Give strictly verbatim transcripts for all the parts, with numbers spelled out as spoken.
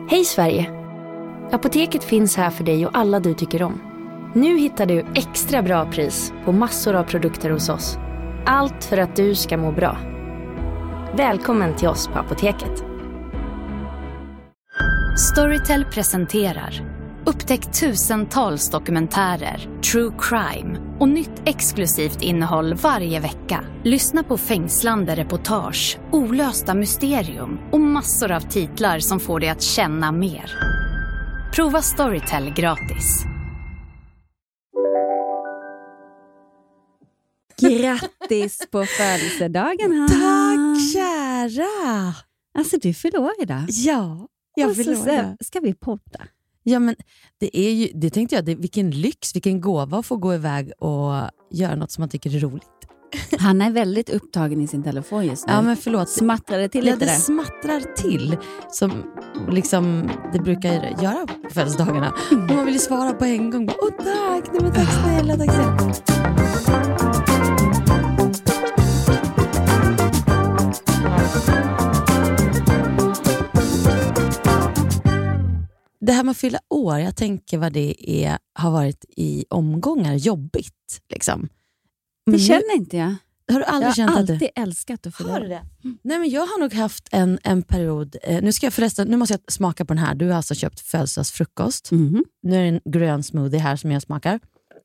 Hej Sverige! Apoteket finns här för dig och alla du tycker om. Nu hittar du extra bra pris på massor av produkter hos oss. Allt för att du ska må bra. Välkommen till oss på Apoteket. Storytel presenterar upptäck tusentals dokumentärer, true crime och nytt exklusivt innehåll varje vecka. Lyssna på fängslande reportage, olösta mysterium och massor av titlar som får dig att känna mer. Prova Storytel gratis. Grattis på födelsedagen, Hanna. Tack, kära. Alltså, du fyller år idag. Ja, jag fyller år idag. Ska vi podda? Ja, men det är ju, det tänkte jag, det, vilken lyx, vilken gåva att få gå iväg och göra något som man tycker är roligt. Han är väldigt upptagen i sin telefon just nu. Ja, men förlåt. Smattrar det till ja, lite det där? smattrar till. Som liksom det brukar göra på födelsedagarna. Mm. Och man vill ju svara på en gång. Åh, tack, nej, men tack snälla, tack snälla. Det här med att fylla år, jag tänker vad det är, har varit i omgångar jobbigt. Liksom. Det känner inte jag. Har du aldrig jag känt har att du... alltid älskat att fylla år. Har du det? Mm. Nej, men jag har nog haft en, en period, eh, nu ska jag förresten, nu måste jag smaka på den här. Du har alltså köpt födelsedagsfrukost. Mm. Nu är det en grön smoothie här som jag smakar.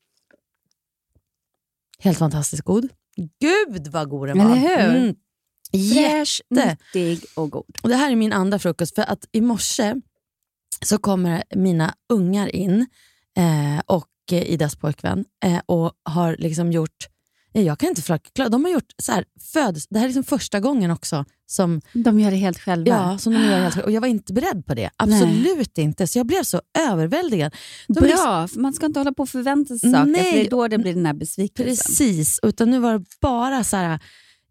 Helt fantastiskt god. Gud vad god den var. Eller hur? Mm. Fräsch, nyttig och god. Och det här är min andra frukost, för att i morse så kommer mina ungar in eh, och eh, Idas pojkvän eh, och har liksom gjort, nej, jag kan inte förklara, de har gjort så här, föds, det här är liksom första gången också som de gör det helt själva. Ja, som de gör helt själva. Och jag var inte beredd på det, absolut nej. Inte, så jag blev så överväldigad. De Bra, liksom, för man ska inte hålla på och förvänta sig saker, nej, för det är då det blir den här besvikelsen. Precis, utan nu var det bara så här,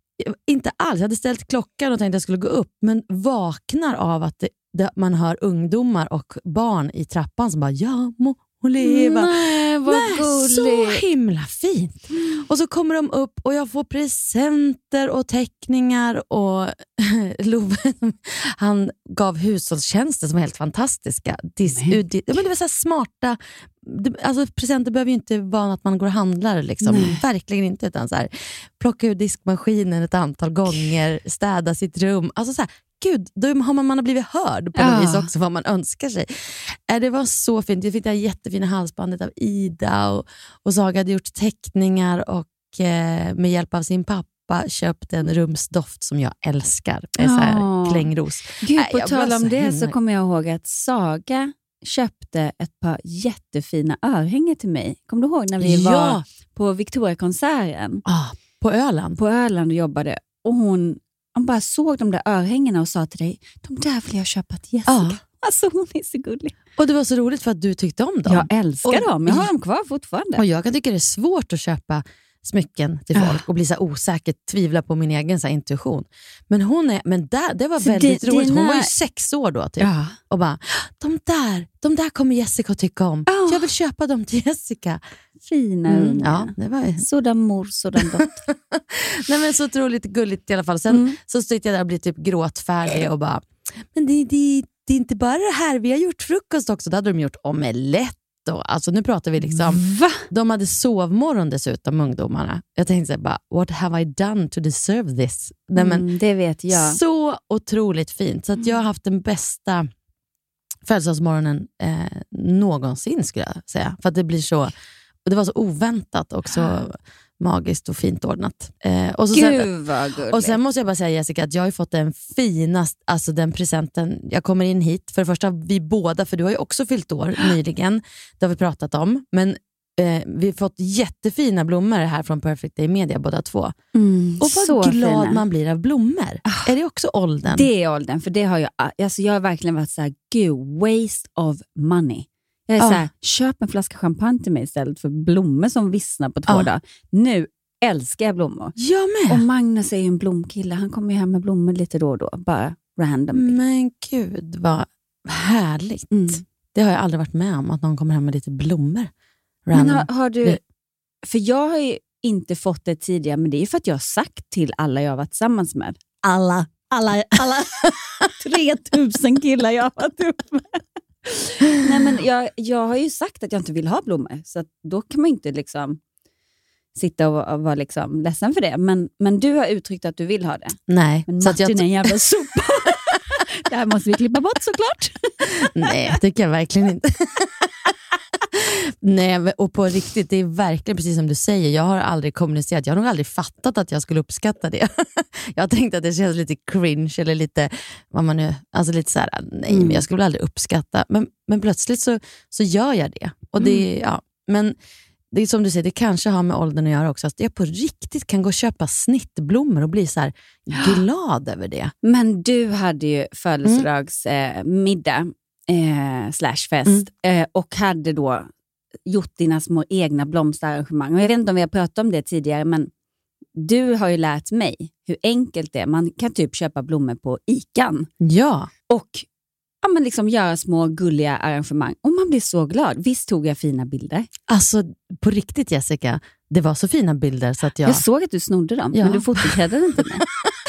inte alls, jag hade ställt klockan och tänkte att jag skulle gå upp, men vaknar av att det Det, man hör ungdomar och barn i trappan som bara, ja må och leva. Nej, vad Nej, gulligt. så himla fint. Och så kommer de upp och jag får presenter och teckningar och Love, han gav hushållstjänster som är helt fantastiska. Dis, Nej. ut, men det var så här smarta, det, alltså presenter behöver ju inte vara att man går och handlar liksom. Verkligen inte, utan så här, plocka ur diskmaskinen ett antal gånger, städa sitt rum, alltså så här. Gud, då har man, man har blivit hörd på något ja. vis också vad man önskar sig. Äh, det var så fint. Jag fick det här jättefina halsbandet av Ida och, och Saga hade gjort teckningar och eh, med hjälp av sin pappa köpt en rumsdoft som jag älskar. Med så här klängros. Gud, äh, på tal om det himla... så kommer jag ihåg att Saga köpte ett par jättefina örhängen till mig. Kommer du ihåg när vi ja. var på Victoria-konserten? Ah, på Öland? På Öland och jobbade. Och hon... Han bara såg de där örhängena och sa till dig, de där vill jag köpa till Jessica. Ja. Alltså hon är så gullig. Och det var så roligt för att du tyckte om dem. Jag älskar och, dem, jag har dem kvar fortfarande. Och jag kan tycka det är svårt att köpa smycken till folk ja. och bli så osäker, tvivla på min egen så här, intuition. Men hon är, men där, det var så väldigt det, roligt. Hon dina... var ju sex år då typ. Ja. Och bara, de där, de där kommer Jessica att tycka om. Oh. Jag vill köpa dem till Jessica. Fina mm, ja, det var ju... Sådan mor, sådan dotter. Nej, men så otroligt gulligt i alla fall. Sen mm. så stod jag där och blev typ gråtfärdig och bara, men det, det, det är inte bara det här, vi har gjort frukost också. Då hade de gjort omelett. Och, alltså nu pratar vi liksom, Va? De hade sovmorgon dessutom, ungdomarna. Jag tänkte så bara, what have I done to deserve this? Nej, men, mm, det vet jag. Så otroligt fint. Så att jag har haft den bästa födelsedagsmorgonen eh, någonsin skulle jag säga. För att det blir så, och det var så oväntat och så magiskt och fint ordnat. Eh, och, så Gud sen, vad gulligt. Och sen måste jag bara säga, Jessica, att jag har fått den finaste, alltså den presenten. Jag kommer in hit, för det första vi båda, för du har ju också fyllt år nyligen, det har vi pratat om, men eh, vi har fått jättefina blommor här från Perfect Day Media båda två. Mm, och vad glad fina. Man blir av blommor. Ah, är det också åldern? Det är åldern, för det har jag, alltså jag har verkligen varit så här, gud, waste of money. Jag är ah. så här, köp en flaska champagne till mig istället för blommor som vissnar på två ah. dagar. Nu älskar jag blommor. Jag med. Och Magnus är ju en blomkille. Han kommer ju hem med blommor lite då och då. Bara random. Men gud, vad härligt. Mm. Det har jag aldrig varit med om, att någon kommer hem med lite blommor. Random. Men har, har du... För jag har ju inte fått det tidigare, men det är för att jag har sagt till alla jag har varit tillsammans med. Alla, alla, alla. tre tusen killar jag har varit uppe. Nej, men jag, jag har ju sagt att jag inte vill ha blommor. Så att då kan man inte liksom sitta och, och vara liksom ledsen för det. Men, men du har uttryckt att du vill ha det. Nej. Men så Martin att jag är en jävla sopa. Det här måste vi klippa bort såklart. Nej, det tycker jag verkligen inte. Nej, och på riktigt, det är verkligen precis som du säger. Jag har aldrig kommunicerat, jag har nog aldrig fattat att jag skulle uppskatta det. Jag har tänkt att det känns lite cringe eller lite, vad man nu, alltså lite så här, nej, mm. men jag skulle aldrig uppskatta. Men, men plötsligt så, så gör jag det. Och det, mm. ja, men det är som du säger, det kanske har med åldern att göra också. Att jag på riktigt kan gå och köpa snittblommor och bli så här glad över det. Men du hade ju födelsedagsmiddag eh, eh, slash fest mm. eh, och hade då gjort dina små egna blomsterarrangemang. Och jag vet inte om vi har pratat om det tidigare, men du har ju lärt mig hur enkelt det är. Man kan typ köpa blommor på Ican. Ja. Och ja, men liksom göra små gulliga arrangemang. Och man blir så glad. Visst tog jag fina bilder? Alltså, på riktigt Jessica, det var så fina bilder så att jag... Jag såg att du snodde dem, ja. Men du fotokräddade inte mig.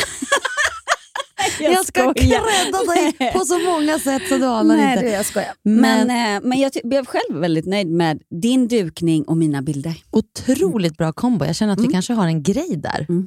Jag, jag ska krädda dig på så många sätt så du anar Nej, inte. Nej, jag skojar. Men, men, äh, men jag ty- blev själv väldigt nöjd med din dukning och mina bilder. Otroligt bra kombo. Jag känner att mm. vi kanske har en grej där. Mm.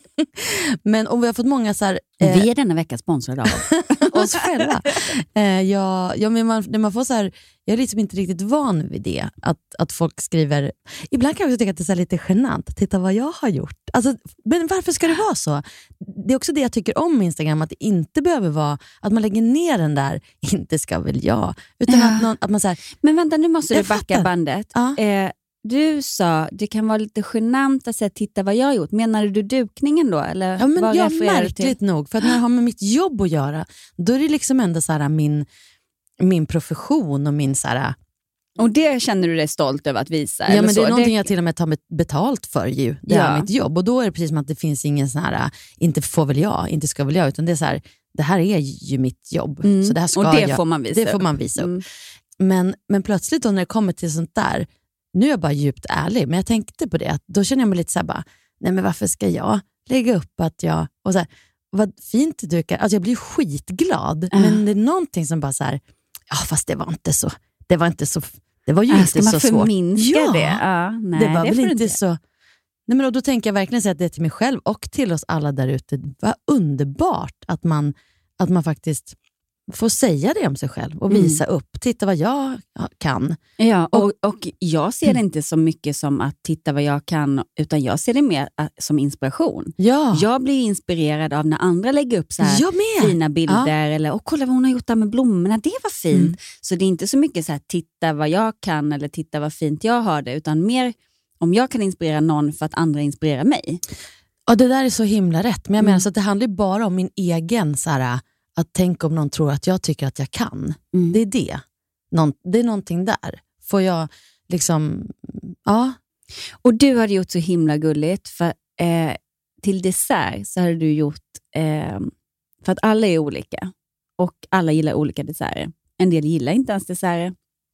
Men om vi har fått många så här... Eh, vi är denna vecka sponsrade av oss själva. Eh, ja, ja, men man, när man får så här... Jag är liksom inte riktigt van vid det. Att, att folk skriver... Ibland kan jag också tycka att det är så här lite genant. Titta vad jag har gjort. Alltså, men varför ska det vara så? Det är också det jag tycker om Instagram. Att det inte behöver vara... Att man lägger ner den där... Inte ska väl jag. Utan ja. att, någon, att man så här... Men vänta, nu måste du backa fattar. bandet. Ja. Eh, du sa... Det kan vara lite genant att säga titta vad jag har gjort. Menar du dukningen då? Eller ja, men vad jag märkligt nog. För att när jag har med mitt jobb att göra... Då är det liksom ändå så här min... min profession och min så här... Och det känner du dig stolt över att visa? Ja, eller men så? det är någonting det... jag till och med tar betalt för ju. Det ja. är mitt jobb. Och då är det precis som att det finns ingen sån här, inte får väl jag, inte ska väl jag, utan det är så här, det här är ju mitt jobb. Mm. Så det här ska och det jag, får man visa det får man visa upp. Mm. Men, men plötsligt då när det kommer till sånt där, nu är jag bara djupt ärlig, men jag tänkte på det, att då känner jag mig lite så här bara, nej men varför ska jag lägga upp att jag, och så här, vad fint du kan, alltså jag blir skitglad, mm. men det är någonting som bara så här, ja fast det var inte så, det var inte så, det var ju äh, inte så svårt. Ska man förminska ja, det? Ja, nej, det var det väl inte, inte så, nej men då, då tänker jag verkligen säga att det är till mig själv och till oss alla där ute, det var underbart att man, att man faktiskt får säga det om sig själv och visa mm. upp, titta vad jag kan. Ja, och, och jag ser det inte så mycket som att titta vad jag kan, utan jag ser det mer som inspiration. Ja. Jag blir inspirerad av när andra lägger upp så här fina bilder ja. eller och kolla vad hon har gjort där med blommorna, det var fint. Mm. Så det är inte så mycket så här titta vad jag kan eller titta vad fint jag har det, utan mer om jag kan inspirera någon för att andra inspirerar mig. Ja, det där är så himla rätt, men jag mm. menar så att det handlar bara om min egen så här, att tänka om någon tror att jag tycker att jag kan. Mm. Det är det. Någon, det är någonting där. Får jag liksom... Ja. Och du hade gjort så himla gulligt. För eh, till dessert så hade du gjort... Eh, för att alla är olika. Och alla gillar olika desserter. En del gillar inte ens desserter.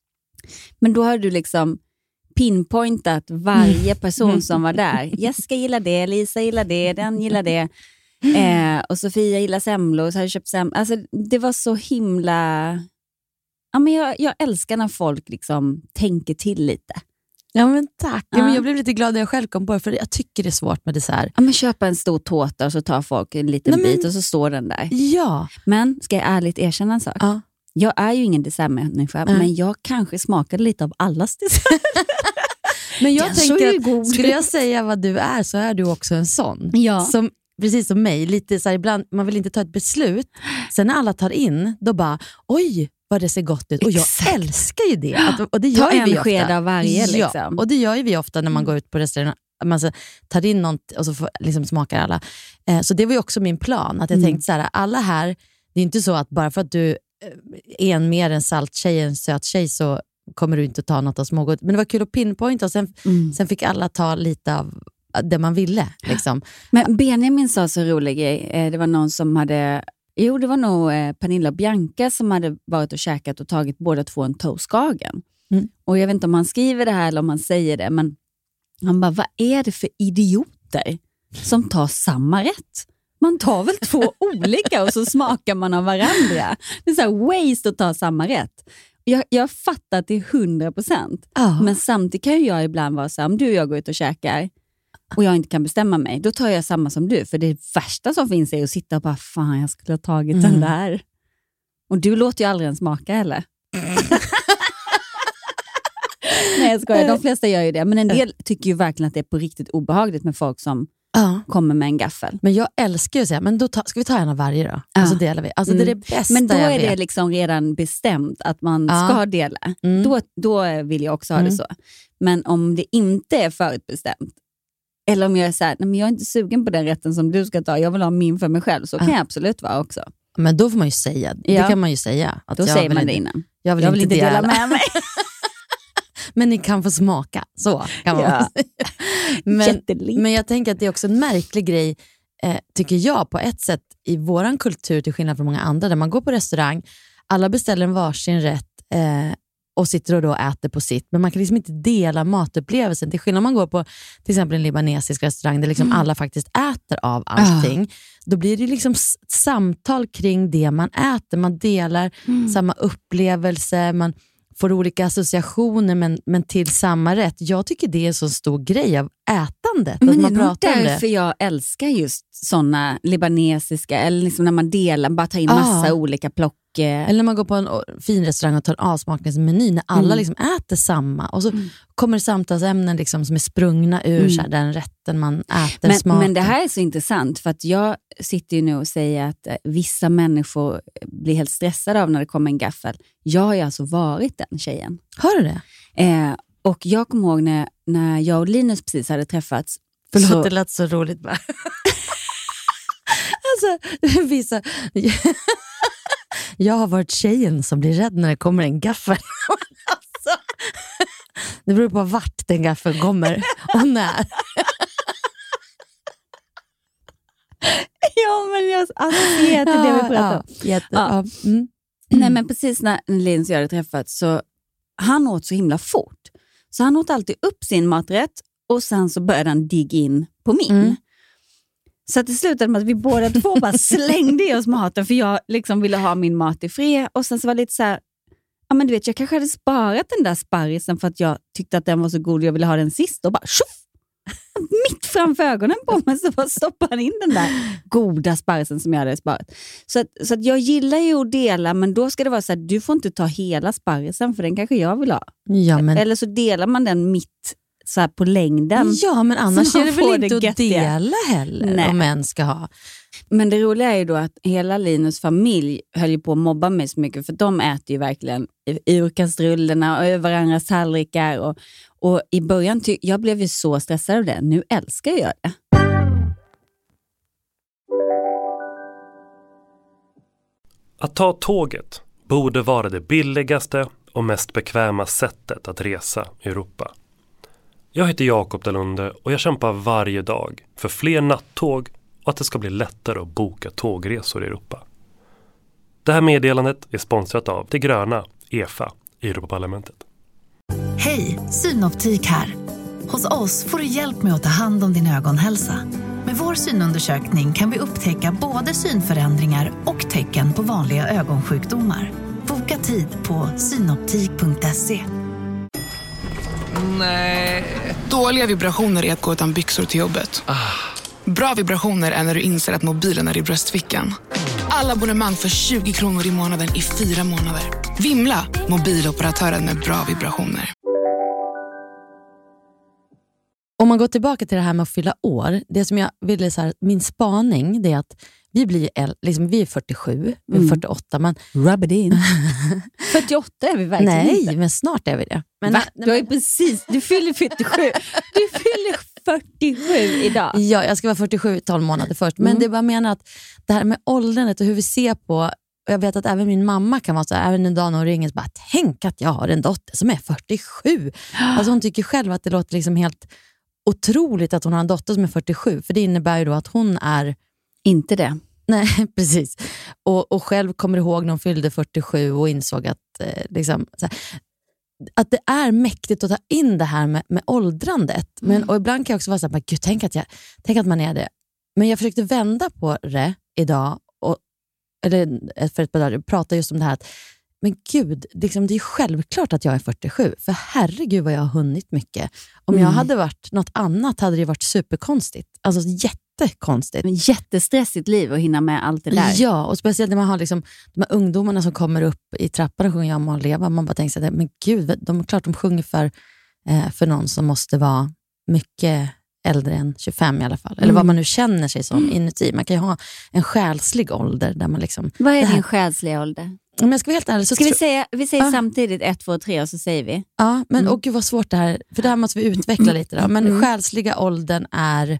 Men då har du liksom pinpointat varje person som var där. Jessica gillar det, Lisa gillar det, den gillar det. Eh, och Sofia gillar semlor, så har jag köpt semlor. Alltså, det var så himla... Ja, men jag, jag älskar när folk liksom tänker till lite. Ja, men tack. Ja. Ja, men jag blev lite glad när jag själv kom på det, för jag tycker det är svårt med dessert. Ja, men köpa en stor tårta och så tar folk en liten Nej, men... bit och så står den där. Ja. Men ska jag ärligt erkänna en sak? Ja. Jag är ju ingen dessertmänniska, mm. men jag kanske smakade lite av allas dessert. Men jag tänker att skulle jag säga vad du är, så är du också en sån. Ja. Som, precis som mig, lite så här, ibland, man vill inte ta ett beslut. Sen när alla tar in, då bara, oj vad det ser gott ut. Och jag Exakt. älskar ju det. Att, och det gör ta ju vi en ofta. sked av varje. Liksom. Ja, och det gör ju vi ofta när man går ut på restaurang. Man så, tar in något och så får, liksom, smakar alla. Eh, så det var ju också min plan. Att jag mm. tänkte så här, alla här, det är inte så att bara för att du är en mer en salt tjej, en söt tjej, så kommer du inte ta något av smågott. Men det var kul att pinpointa och sen, mm. sen fick alla ta lite av det man ville. Liksom. Men Benjamin sa så rolig grej. Det var någon som hade, jo det var nog Pernilla och Bianca som hade varit och käkat och tagit båda två en toastkagen. Mm. Och jag vet inte om han skriver det här eller om han säger det, men han bara, vad är det för idioter som tar samma rätt? Man tar väl två olika och så smakar man av varandra. Det är så här waste att ta samma rätt. Jag, jag fattar till hundra procent. Oh. Men samtidigt kan ju jag ibland vara så här, om du och jag går ut och käkar och jag inte kan bestämma mig, då tar jag samma som du. För det värsta som finns är att sitta och bara, fan jag skulle ha tagit mm. den där. Och du låter ju aldrig en smaka heller. Nej, jag skojar. De flesta gör ju det. Men en del tycker ju verkligen att det är på riktigt obehagligt med folk som ja. kommer med en gaffel. Men jag älskar ju att säga, men då ta, ska vi ta en av varje då? Ja. Och så delar vi. Alltså mm. det är det bästa Men då jag är vet. det liksom redan bestämt att man ja. ska dela. Mm. Då, då vill jag också ha mm. det så. Men om det inte är förutbestämt, eller om jag är så här, nej men jag är inte sugen på den rätten som du ska ta, jag vill ha min för mig själv, så ja. kan jag absolut vara också. Men då får man ju säga, det ja. kan man ju säga. Att då jag säger vill man det inte, innan. Jag vill, jag vill inte inte dela, dela med mig. Men ni kan få smaka, så kan man ja. men, men jag tänker att det är också en märklig grej, eh, tycker jag, på ett sätt i våran kultur, till skillnad från många andra, där man går på restaurang, alla beställer en varsin rätt eh, och sitter och då äter på sitt, men man kan liksom inte dela matupplevelsen, till skillnad om man går på till exempel en libanesisk restaurang där liksom mm. alla faktiskt äter av allting. Uh. Då blir det liksom s- samtal kring det man äter, man delar mm. samma upplevelse, man får olika associationer men, men till samma rätt. Jag tycker det är en så stor grej av ätandet. Men att man det är pratar om det. Därför jag älskar just sådana libanesiska, eller liksom när man delar, bara tar in massa ah. olika plock. Eller när man går på en fin restaurang och tar en avsmakningsmeny när alla mm. liksom äter samma. Och så mm. kommer samtalsämnen liksom som är sprungna ur mm. så här, den rätten man äter, men, smaken. Men det här är så intressant, för att jag sitter ju nu och säger att eh, vissa människor blir helt stressade av när det kommer en gaffel. Jag har ju alltså varit den tjejen. Har du det? Eh, och jag kommer ihåg när, när jag och Linus precis hade träffats. Förlåt, så... det lät så roligt bara. Alltså, vissa... Jag har varit tjejen som blir rädd när det kommer en gaffel. Alltså, det beror på vart den gaffeln kommer och när. Ja, men jag associerar till det vi pratar om. Ja, jätte, ja. Ja. Mm. Mm. Nej, men precis när Linus och jag hade träffats, så han åt så himla fort. Så han åt alltid upp sin maträtt och sen så började han digga in på min. Mm. Så att det slutade med att vi båda två bara slängde i oss maten, för jag liksom ville ha min mat i fred. Och sen så var det lite så här, ja men du vet, jag kanske hade sparat den där sparrisen för att jag tyckte att den var så god och jag ville ha den sist. Och bara tjoff! Mitt framför ögonen på mig så bara stoppade han in den där goda sparrisen som jag hade sparat. Så att, så att jag gillar ju att dela, men då ska det vara så här, du får inte ta hela sparrisen för den kanske jag vill ha. Ja, men... Eller så delar man den mitt så här på längden. Ja, men annars är det väl inte att dela heller. Nej. Om män ska ha. Men det roliga är ju då att hela Linus familj höll ju på att mobba mig så mycket, för de äter ju verkligen ur kastrullerna och över varandras tallrikar. Och, och i början, ty- jag blev ju så stressad av det. Nu älskar jag det. Att ta tåget borde vara det billigaste och mest bekväma sättet att resa i Europa. Jag heter Jakob Dalunde och jag kämpar varje dag för fler nattåg och att det ska bli lättare att boka tågresor i Europa. Det här meddelandet är sponsrat av det gröna E F A i Europaparlamentet. Hej, Synoptik här. Hos oss får du hjälp med att ta hand om din ögonhälsa. Med vår synundersökning kan vi upptäcka både synförändringar och tecken på vanliga ögonsjukdomar. Boka tid på synoptik punkt se. Nej. Dåliga vibrationer är att gå utan byxor till jobbet. Ah. Bra vibrationer är när du inser att mobilen är i bröstfickan. Alla abonnemang för tjugo kronor i månaden i fyra månader. Vimla, mobiloperatören med bra vibrationer. Om man går tillbaka till det här med att fylla år, det som jag ville så här, min spaning, det är att vi blir liksom, vi är fyrtiosju, vi är mm. fyrtioåtta, men rub it in. fyrtioåtta är vi verkligen nej, inte. Men snart är vi det. Men, Va? Du är precis, du fyller fyrtiosju. Du fyller fyrtiosju idag. Ja, jag ska vara fyrtiosju tolv månader först. Men mm. det är bara menar att det här med åldrandet och hur vi ser på, och jag vet att även min mamma kan vara så här, även en dag när hon ringer så bara, tänk att jag har en dotter som är fyrtiosju. Alltså hon tycker själv att det låter liksom helt otroligt att hon har en dotter som är fyrtiosju, för det innebär ju då att hon är inte det. Nej, precis. Och, och själv kommer ihåg när hon fyllde fyrtiosju och insåg att eh, liksom, så här, att det är mäktigt att ta in det här med, med åldrandet. Men, mm. Och ibland kan jag också vara så här, gud, tänk att, jag, tänk att man är det men jag försökte vända på det idag, och, eller för ett par dagar, prata just om det här att, men gud, liksom, det är självklart att jag är fyrtiosju, för herregud vad jag har hunnit mycket. Om mm. jag hade varit något annat hade det varit superkonstigt. Alltså jättekonstigt. Men jättestressigt liv att hinna med allt det där. Ja, och speciellt när man har liksom, de här ungdomarna som kommer upp i trappan och sjunger Jag må leva. Man bara tänker sig, men gud, de är klart de sjunger för, eh, för någon som måste vara mycket äldre än tjugofem i alla fall. Eller mm. vad man nu känner sig som inuti. Man kan ju ha en själslig ålder där man liksom... Vad är det här, din själsliga ålder? Om jag ska vara helt ärlig så... Ska vi säga, vi säger ja. samtidigt ett, två, tre och så säger vi. Ja, men mm. och gud vad svårt det här, för det här måste vi utveckla lite då. Men mm. själsliga åldern är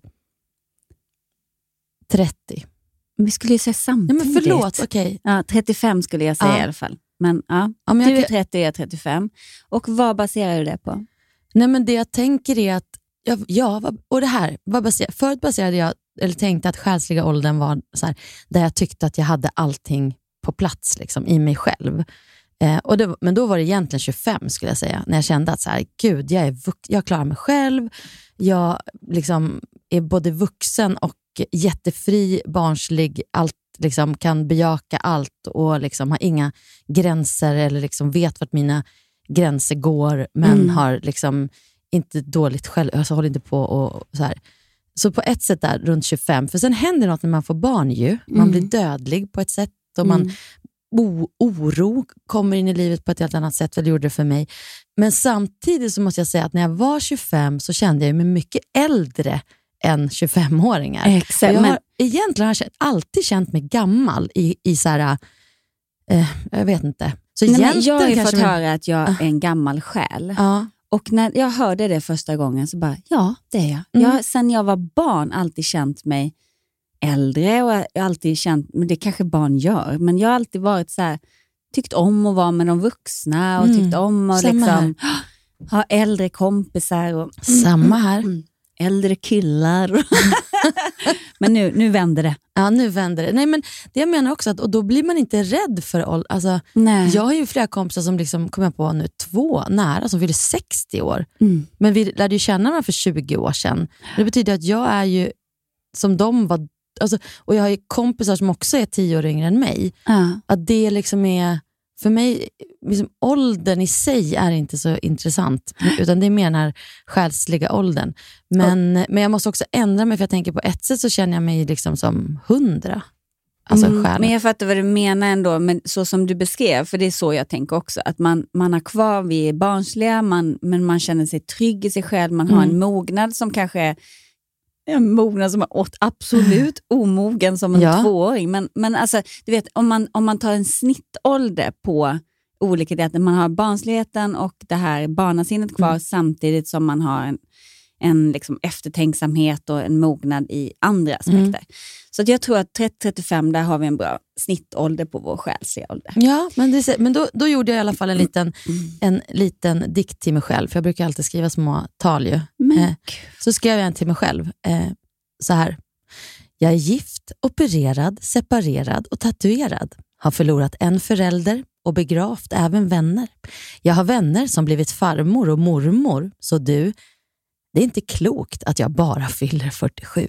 trettio. Vi skulle ju säga samtidigt. Ja, men förlåt, okej. Okay. Ja, trettiofem skulle jag säga ja. i alla fall. Men ja, ja men du är trettio och jag är trettiofem. Och vad baserar du det på? Nej, men det jag tänker är att ja, ja och det här, vad baser, förut baserade jag, eller tänkte att själsliga åldern var så här, där jag tyckte att jag hade allting på plats liksom, i mig själv. Eh, och det, men då var det egentligen tjugofem skulle jag säga, när jag kände att så här, gud, jag, är vux- jag klarar mig själv, jag liksom är både vuxen och jättefri, barnslig, allt liksom, kan bejaka allt och liksom har inga gränser eller liksom vet vart mina gränser går, men mm. har liksom inte dåligt själv, alltså håller inte på och så här. Så på ett sätt där runt tjugofem, för sen händer något när man får barn ju, man mm. blir dödlig på ett sätt och man Mm. O- oro kommer in i livet på ett helt annat sätt, vad det gjorde det för mig. Men samtidigt så måste jag säga att när jag var tjugofem så kände jag mig mycket äldre än tjugofemåringar. Exakt. Och jag har Men... egentligen har jag alltid känt mig gammal i, i så här, eh, jag vet inte. Så Nej, men jag har ju fått med... höra att jag är en gammal själ. Ja. Och när jag hörde det första gången så bara, ja det är jag. Mm. Jag har sen jag var barn alltid känt mig äldre och jag har alltid känt, men det kanske barn gör, men jag har alltid varit så här, tyckt om att vara med de vuxna och mm. tyckt om att liksom ha äldre kompisar och samma här. Mm, äldre killar. Men nu, nu vänder det. Ja, nu vänder det. Nej, men det jag menar också att, och då blir man inte rädd för ålder. Alltså, Nej. jag har ju flera kompisar som liksom kommer på nu två nära som fyller sextio år. Mm. Men vi lärde ju känna varandra för tjugo år sedan. Det betyder att jag är ju som de var. Alltså, och jag har ju kompisar som också är tio år yngre än mig. Ja. Att det liksom är, för mig, liksom, åldern i sig är inte så intressant. Utan det är mer den här själsliga åldern. Men, oh. men jag måste också ändra mig, för jag tänker på ett sätt så känner jag mig liksom som hundra. Alltså mm, själen. men jag fattar vad du menar ändå, men så som du beskrev, för det är så jag tänker också, att man, man har kvar, vi är barnsliga, man, men man känner sig trygg i sig själv, man har mm. en mognad som kanske är en mognad som är åt, absolut omogen som en ja. tvååring, men, men alltså, du vet, om man, om man tar en snittålder på olika delar, man har barnsligheten och det här barnasinnet kvar mm. samtidigt som man har en en liksom eftertänksamhet och en mognad i andra aspekter. Mm. Så att jag tror att trettio till trettiofem, där har vi en bra snittålder på vår själsliga ålder. Ja, men, det, men då, då gjorde jag i alla fall en liten, mm. en liten dikt till mig själv. För jag brukar alltid skriva små tal ju. Eh, så skrev jag en till mig själv. Eh, så här. Jag är gift, opererad, separerad och tatuerad. Har förlorat en förälder och begravt även vänner. Jag har vänner som blivit farmor och mormor. Så du... Det är inte klokt att jag bara fyller fyrtiosju.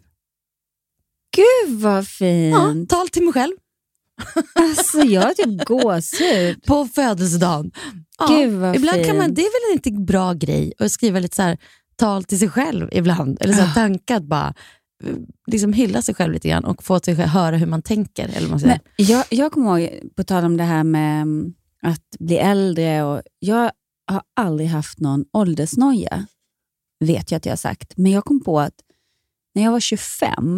Gud vad fint. Ja, tal till mig själv. Alltså jag har typ gåshud. På födelsedagen. Ja, Gud vad ibland fint. kan man, det är väl inte bra grej att skriva lite så här tal till sig själv ibland. Eller så här tankar att bara liksom hylla sig själv lite grann och få sig själv höra hur man tänker. Eller man säger. Men jag, jag kommer ihåg, på tal om det här med att bli äldre, och jag har aldrig haft någon åldersnoja. Vet jag att jag har sagt. Men jag kom på att när jag var tjugofem,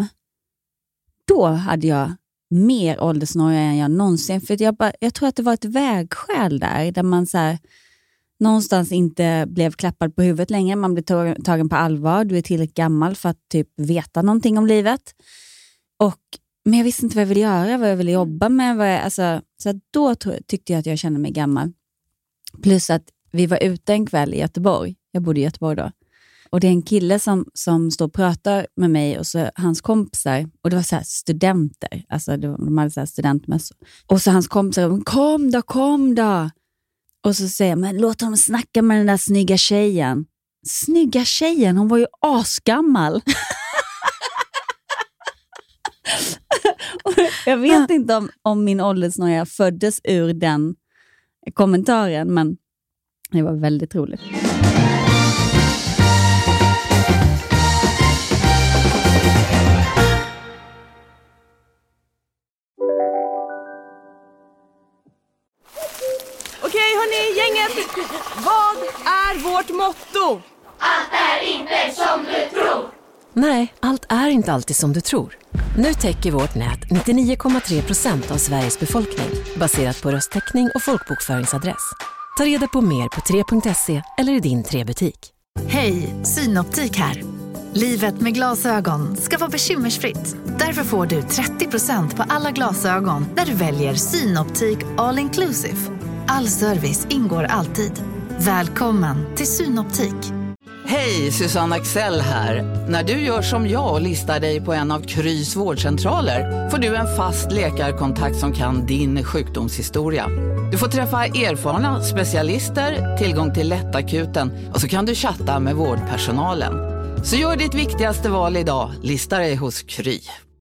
då hade jag mer åldersnoja än jag någonsin. För jag, bara, jag tror att det var ett vägskäl där. Där man så här, någonstans inte blev klappad på huvudet längre. Man blev tag, tagen på allvar. Du är tillräckligt gammal för att typ veta någonting om livet. Och, men jag visste inte vad jag ville göra. Vad jag ville jobba med. Vad jag, alltså, så då tro, tyckte jag att jag kände mig gammal. Plus att vi var ute en kväll i Göteborg. Jag bodde i Göteborg då. Och det är en kille som, som står och pratar med mig och så hans kompisar. Och det var så här studenter. Alltså det var, de hade så här studentmössor. Och så hans kompisar, kom då, kom då. Och så säger jag, men låt dem snacka med den där snygga tjejen. Snygga tjejen, hon var ju asgammal. Jag vet inte om, om min åldersnoja föddes ur den kommentaren, men det var väldigt roligt. Okej hörni, gänget. Vad är vårt motto? Allt är inte som du tror. Nej, allt är inte alltid som du tror. Nu täcker vårt nät nittionio komma tre procent av Sveriges befolkning baserat på röstteckning och folkbokföringsadress. Ta reda på mer på tre punkt se eller i din tre-butik. Hej, Synoptik här. Livet med glasögon ska vara bekymmersfritt. Därför får du trettio procent på alla glasögon när du väljer Synoptik All Inclusive. All service ingår alltid. Välkommen till Synoptik. Hej, Susanne Axel här. När du gör som jag och listar dig på en av Krys vårdcentraler får du en fast läkarkontakt som kan din sjukdomshistoria. Du får träffa erfarna specialister, tillgång till lättakuten och så kan du chatta med vårdpersonalen. Så gör ditt viktigaste val idag, lista dig hos Kry.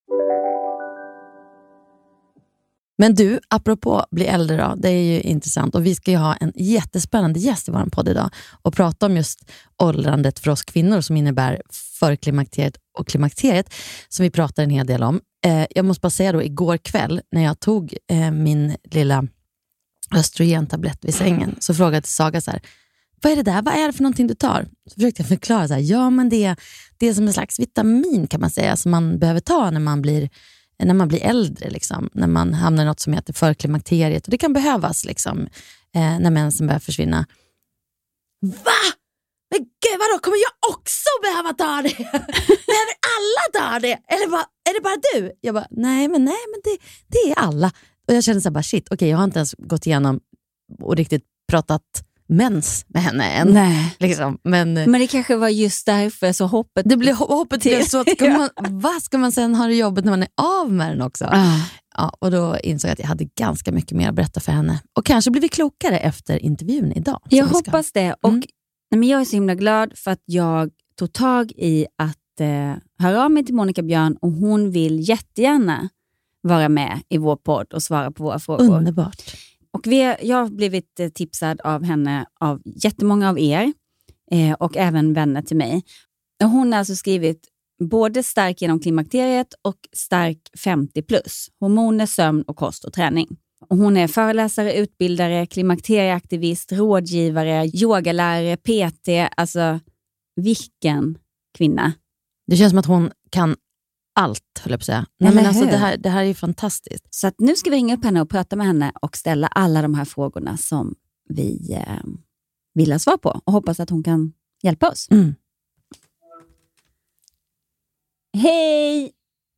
Men du, apropå bli äldre då, det är ju intressant. Och vi ska ju ha en jättespännande gäst i vår podd idag och prata om just åldrandet för oss kvinnor som innebär förklimakteriet och klimakteriet som vi pratar en hel del om. Eh, jag måste bara säga då, igår kväll när jag tog eh, min lilla östrogentablett vid sängen så frågade jag till Saga så här: vad är det där? Vad är det för någonting du tar? Så försökte jag förklara så här: ja men det, det är som en slags vitamin kan man säga som man behöver ta när man blir när man blir äldre, liksom, när man hamnar i något som heter förklimakteriet. Och det kan behövas liksom, eh, när mensen börjar försvinna. Va? Men gud, vadå? Kommer jag också behöva ta det? Behöver alla ta det? Eller bara, är det bara du? Jag bara, nej men, nej, men det, det är alla. Och jag kände så här, bara shit, okej, okay, jag har inte ens gått igenom och riktigt pratat mens med henne än. Nej. Liksom. Men, men det kanske var just därför så hoppet... Det blir hoppet till så att ska man, vad ska man sen ha det jobbet när man är av med den också? Ah. Ja, och då insåg jag att jag hade ganska mycket mer att berätta för henne. Och kanske blir vi klokare efter intervjun idag. Jag hoppas det. Och, mm. nej, men jag är så himla glad för att jag tog tag i att eh, höra av mig till Monica Björn och hon vill jättegärna vara med i vår podd och svara på våra frågor. Underbart. Och vi, jag har blivit tipsad av henne av jättemånga av er eh, och även vänner till mig. Och hon har alltså skrivit både stark genom klimakteriet och stark femtio plus. Hormoner, sömn och kost och träning. Och hon är föreläsare, utbildare, klimakterieaktivist, rådgivare, yogalärare, P T. Alltså vilken kvinna. Det känns som att hon kan allt, höll jag på att säga. Nej, men alltså, det, här, det här är ju fantastiskt. Så att nu ska vi ringa upp henne och prata med henne och ställa alla de här frågorna som vi eh, vill ha svar på. Och hoppas att hon kan hjälpa oss. Mm. Hej!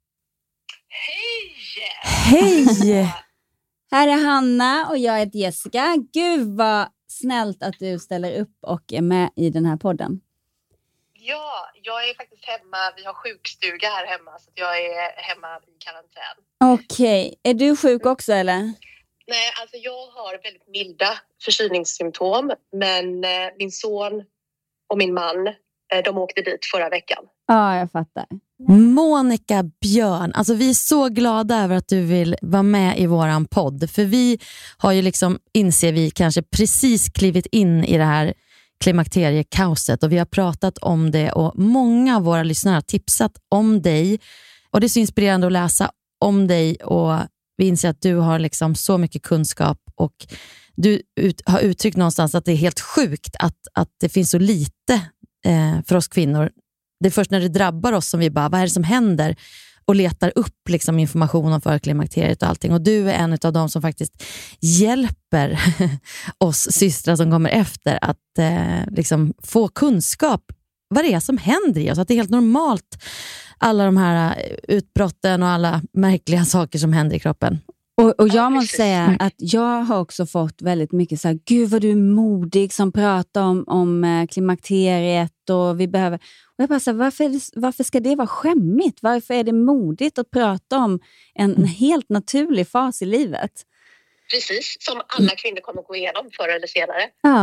Hej! Hej! Här är Hanna och jag heter Jessica. Gud vad snällt att du ställer upp och är med i den här podden. Ja, jag är faktiskt hemma. Vi har sjukstuga här hemma så jag är hemma i karantän. Okej. Okay. Är du sjuk också eller? Nej, alltså jag har väldigt milda förkylningssymptom. Men eh, min son och min man, eh, de åkte dit förra veckan. Ja, jag fattar. Monica Björn, alltså vi är så glada över att du vill vara med i våran podd. För vi har ju liksom, inser vi, kanske precis klivit in i det här klimakteriekaoset och vi har pratat om det och många av våra lyssnare har tipsat om dig och det är så inspirerande att läsa om dig och vi inser att du har liksom så mycket kunskap och du ut, har uttryckt någonstans att det är helt sjukt att, att det finns så lite eh, för oss kvinnor. Det är först när det drabbar oss som vi bara, vad är det som händer? Och letar upp liksom information om förklimakteriet och allting. Och du är en av dem som faktiskt hjälper oss systrar som kommer efter att eh, liksom få kunskap vad det är som händer i oss. Att det är helt normalt, alla de här utbrotten och alla märkliga saker som händer i kroppen. Och, och jag måste säga att jag har också fått väldigt mycket så här, gud vad du är modig som pratar om, om klimakteriet och vi behöver... Och jag bara så här, varför, är det, varför ska det vara skämmigt? Varför är det modigt att prata om en mm. helt naturlig fas i livet? Precis, som alla kvinnor kommer gå igenom förr eller senare. Ja,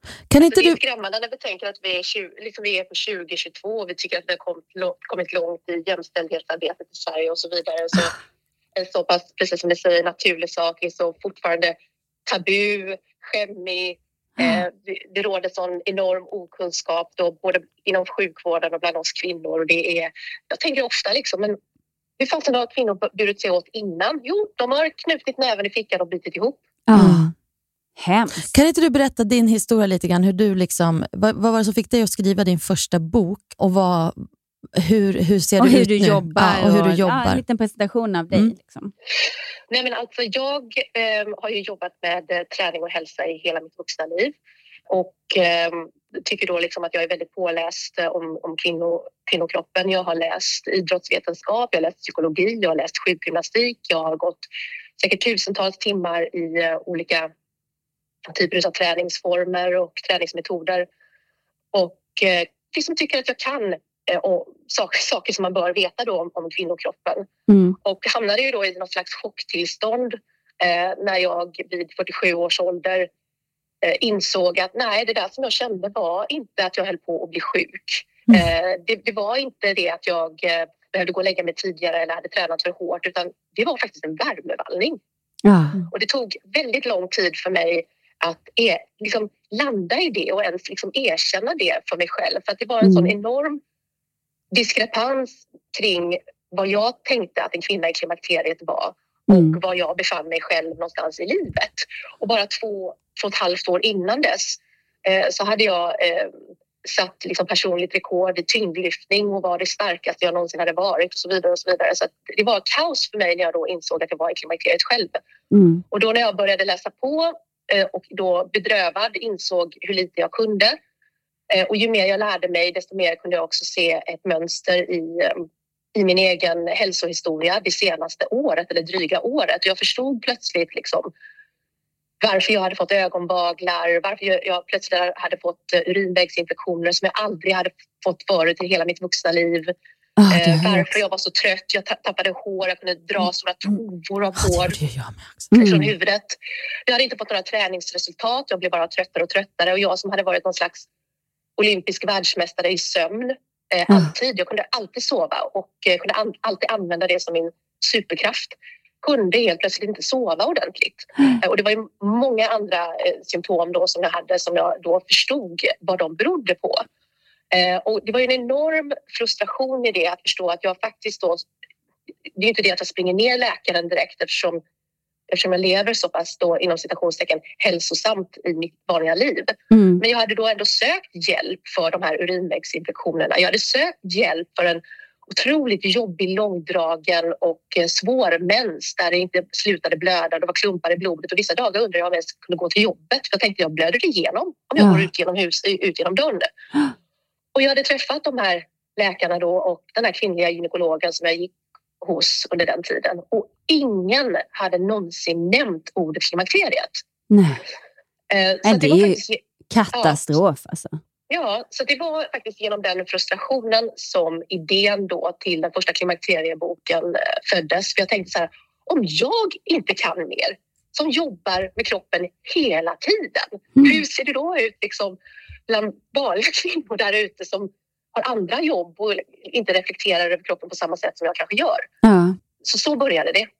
Kan inte det är du... skrämmande när vi tänker att vi är, tjugo, liksom vi är på tjugo tjugotvå och vi tycker att vi har kommit, kommit långt i jämställdhetsarbetet i Sverige och så vidare. Så en så pass, precis som ni säger, naturlig sak är så fortfarande tabu, skämmig. Eh, det, det råder sån enorm okunskap då, både inom sjukvården och bland oss kvinnor. Och det är, jag tänker ofta liksom, men hur fanns det några kvinnor burit sig åt innan? Jo, de har knutit näven i fickan och bitit ihop. Mm. Hemskt. Kan inte du berätta din historia lite grann? Hur du liksom, vad, vad var det som fick dig att skriva din första bok? Och vad, hur, hur ser och du hur ut du nu? jobbar? Ja, och hur du och, jobbar. Ja, en liten presentation av dig. Mm. Liksom. Nej, men alltså, jag eh, har ju jobbat med eh, träning och hälsa i hela mitt vuxna liv. Och eh, tycker då liksom att jag är väldigt påläst eh, om, om kvinno, kvinnokroppen. Jag har läst idrottsvetenskap, jag har läst psykologi, jag har läst sjukgymnastik. Jag har gått säkert tusentals timmar i eh, olika typer av träningsformer och träningsmetoder. Och eh, liksom tycker att jag kan eh, och saker, saker som man bör veta då om, om kvinnokroppen. Mm. Och hamnade ju då i något slags chocktillstånd eh, när jag vid fyrtiosju års ålder eh, insåg att nej, det där som jag kände var inte att jag höll på att bli sjuk. Mm. Eh, det, det var inte det att jag eh, behövde gå och lägga mig tidigare eller hade tränat för hårt, utan det var faktiskt en värmevallning. Ja. Och det tog väldigt lång tid för mig att e- liksom landa i det och ens liksom erkänna det för mig själv. För att det var en mm. sån enorm diskrepans kring vad jag tänkte att en kvinna i klimakteriet var och mm. var jag befann mig själv någonstans i livet. Och bara två, två och ett halvt år innan dess eh, så hade jag eh, satt liksom personligt rekord i tyngdlyftning och var det starkaste jag någonsin hade varit och så vidare och så vidare. Så att det var kaos för mig när jag då insåg att jag var i klimakteriet själv. Mm. Och då när jag började läsa på och då bedrövad insåg hur lite jag kunde. Och ju mer jag lärde mig, desto mer kunde jag också se ett mönster i, i min egen hälsohistoria det senaste året eller dryga året. Jag förstod plötsligt liksom varför jag hade fått ögonbaglar, varför jag, jag plötsligt hade fått urinvägsinfektioner som jag aldrig hade fått förut i hela mitt vuxna liv. Oh, eh, varför jag var så trött, jag tappade hår, jag kunde dra mm. stora tovor av hår mm. från huvudet. Jag hade inte fått några träningsresultat, jag blev bara tröttare och tröttare. Och jag som hade varit någon slags olympisk världsmästare i sömn, eh, mm. alltid, jag kunde alltid sova och eh, kunde an- alltid använda det som min superkraft. Kunde helt plötsligt inte sova ordentligt. Mm. Eh, och det var ju många andra eh, symptom då som jag hade som jag då förstod vad de berodde på. Eh, och det var ju en enorm frustration i det att förstå att jag faktiskt då, det är inte det att jag springer ner läkaren direkt eftersom, eftersom jag lever så pass då inom citationstecken hälsosamt i mitt vanliga liv. Mm. Men jag hade då ändå sökt hjälp för de här urinvägsinfektionerna. Jag hade sökt hjälp för en otroligt jobbig, långdragen och eh, svår mens där det inte slutade blöda, det var klumpar i blodet och vissa dagar undrade jag om jag ens kunde gå till jobbet för jag tänkte jag blöder igenom om jag ja. går ut genom, hus, ut genom dörren. Och jag hade träffat de här läkarna då och den här kvinnliga gynekologen som jag gick hos under den tiden. Och ingen hade någonsin nämnt ordet klimakteriet. Nej. Eh, så Men det, det är ju faktiskt, katastrof ja, alltså. Ja, så det var faktiskt genom den frustrationen som idén då till den första klimakterieboken föddes. För jag tänkte så här, om jag inte kan mer, som jobbar med kroppen hela tiden, mm. hur ser det då ut liksom bland vanliga kvinnor där ute som har andra jobb och inte reflekterar över kroppen på samma sätt som jag kanske gör. Ja. Så så började det.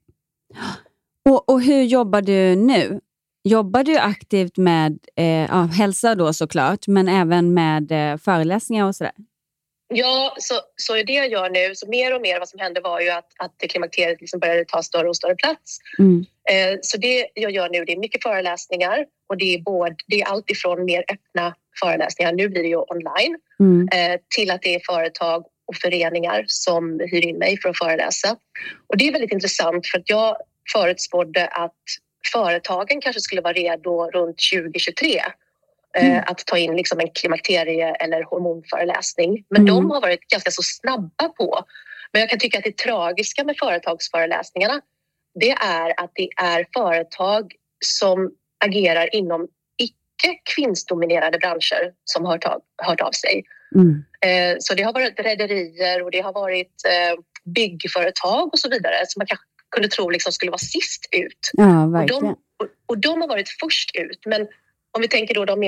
Och, och hur jobbar du nu? Jobbar du aktivt med eh, ja, hälsa då såklart, men även med eh, föreläsningar och sådär? Ja, så, så är det jag gör nu. Så mer och mer vad som hände var ju att, att klimakteriet liksom började ta större och större plats. Mm. Eh, så det jag gör nu, det är mycket föreläsningar och det är, både, det är allt ifrån mer öppna föreläsningar, nu blir det ju online, mm. eh, till att det är företag och föreningar som hyr in mig för att föreläsa. Och det är väldigt intressant för att jag förutspådde att företagen kanske skulle vara redo runt tjugo tjugotre mm. eh, att ta in liksom en klimakterie- eller hormonföreläsning. Men mm. de har varit ganska så snabba på. Men jag kan tycka att det tragiska med företagsföreläsningarna, det är att det är företag som agerar inom icke-kvinnsdominerade branscher som har hört, hört av sig. Mm. Eh, så det har varit rederier och det har varit eh, byggföretag och så vidare som man kanske kunde tro liksom skulle vara sist ut. Ja, och, de, och, och de har varit först ut. Men om vi tänker då de mer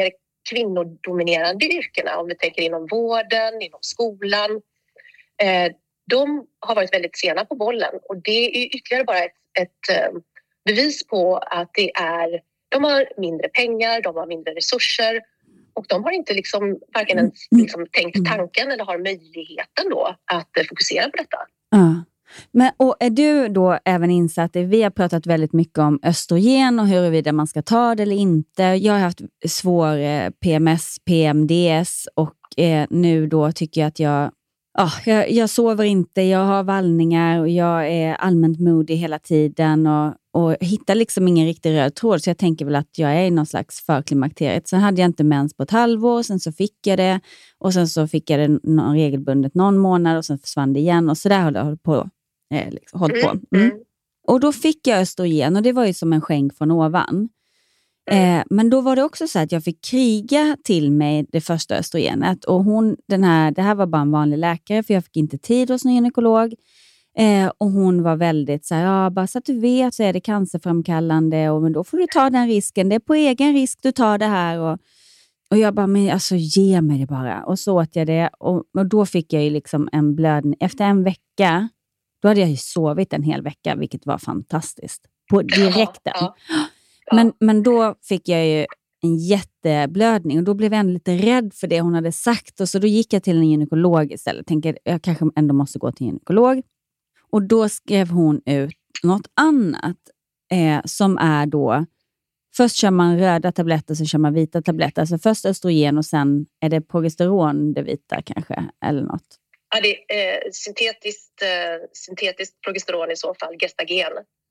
kvinnodominerande yrkena, om vi tänker inom vården, inom skolan, eh, de har varit väldigt sena på bollen. Och det är ytterligare bara ett, ett eh, bevis på att det är, de har mindre pengar, de har mindre resurser och de har inte liksom, varken ens liksom, tänkt tanken eller har möjligheten då att eh, fokusera på detta. Ja. Men, och är du då även insatt, vi har pratat väldigt mycket om östrogen och huruvida man ska ta det eller inte. Jag har haft svår eh, P M S, P M D S och eh, nu då tycker jag att jag, ah, jag, jag sover inte, jag har vallningar och jag är allmänt moody hela tiden och, och hittar liksom ingen riktig röd tråd, så jag tänker väl att jag är i någon slags förklimakteriet. Sen hade jag inte mens på ett halvår, sen så fick jag det och sen så fick jag det någon regelbundet någon månad och sen försvann det igen och så där håller jag på. Eh, liksom, håll på. Mm. Och då fick jag östrogen och det var ju som en skänk från ovan. Eh, men då var det också så att jag fick kriga till mig det första östrogenet och hon, den här, det här var bara en vanlig läkare för jag fick inte tid hos en gynekolog. Eh, och hon var väldigt så här, ja, bara så att du vet så är det cancerframkallande och men då får du ta den risken, det är på egen risk du tar det här och, och jag bara, men alltså ge mig det bara. Och så åt jag det och, och då fick jag ju liksom en blödning efter en vecka. Då hade jag ju sovit en hel vecka, vilket var fantastiskt. På direkten. Ja, ja, ja. Men, men då fick jag ju en jätteblödning. Och då blev jag ändå lite rädd för det hon hade sagt. Och så då gick jag till en gynekolog istället. Tänkte jag kanske ändå måste gå till en gynekolog. Och då skrev hon ut något annat. Eh, som är då, först kör man röda tabletter, så kör man vita tabletter. Alltså först östrogen och sen är det progesteron, det vita kanske, eller något. Ja, det är eh, syntetiskt, eh, syntetiskt progesteron i så fall, gestagen.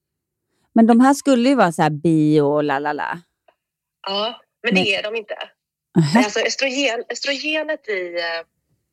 Men de här skulle ju vara så här bio och lalala. Ja, men det men... är de inte. Uh-huh. Alltså östrogen, östrogenet i eh,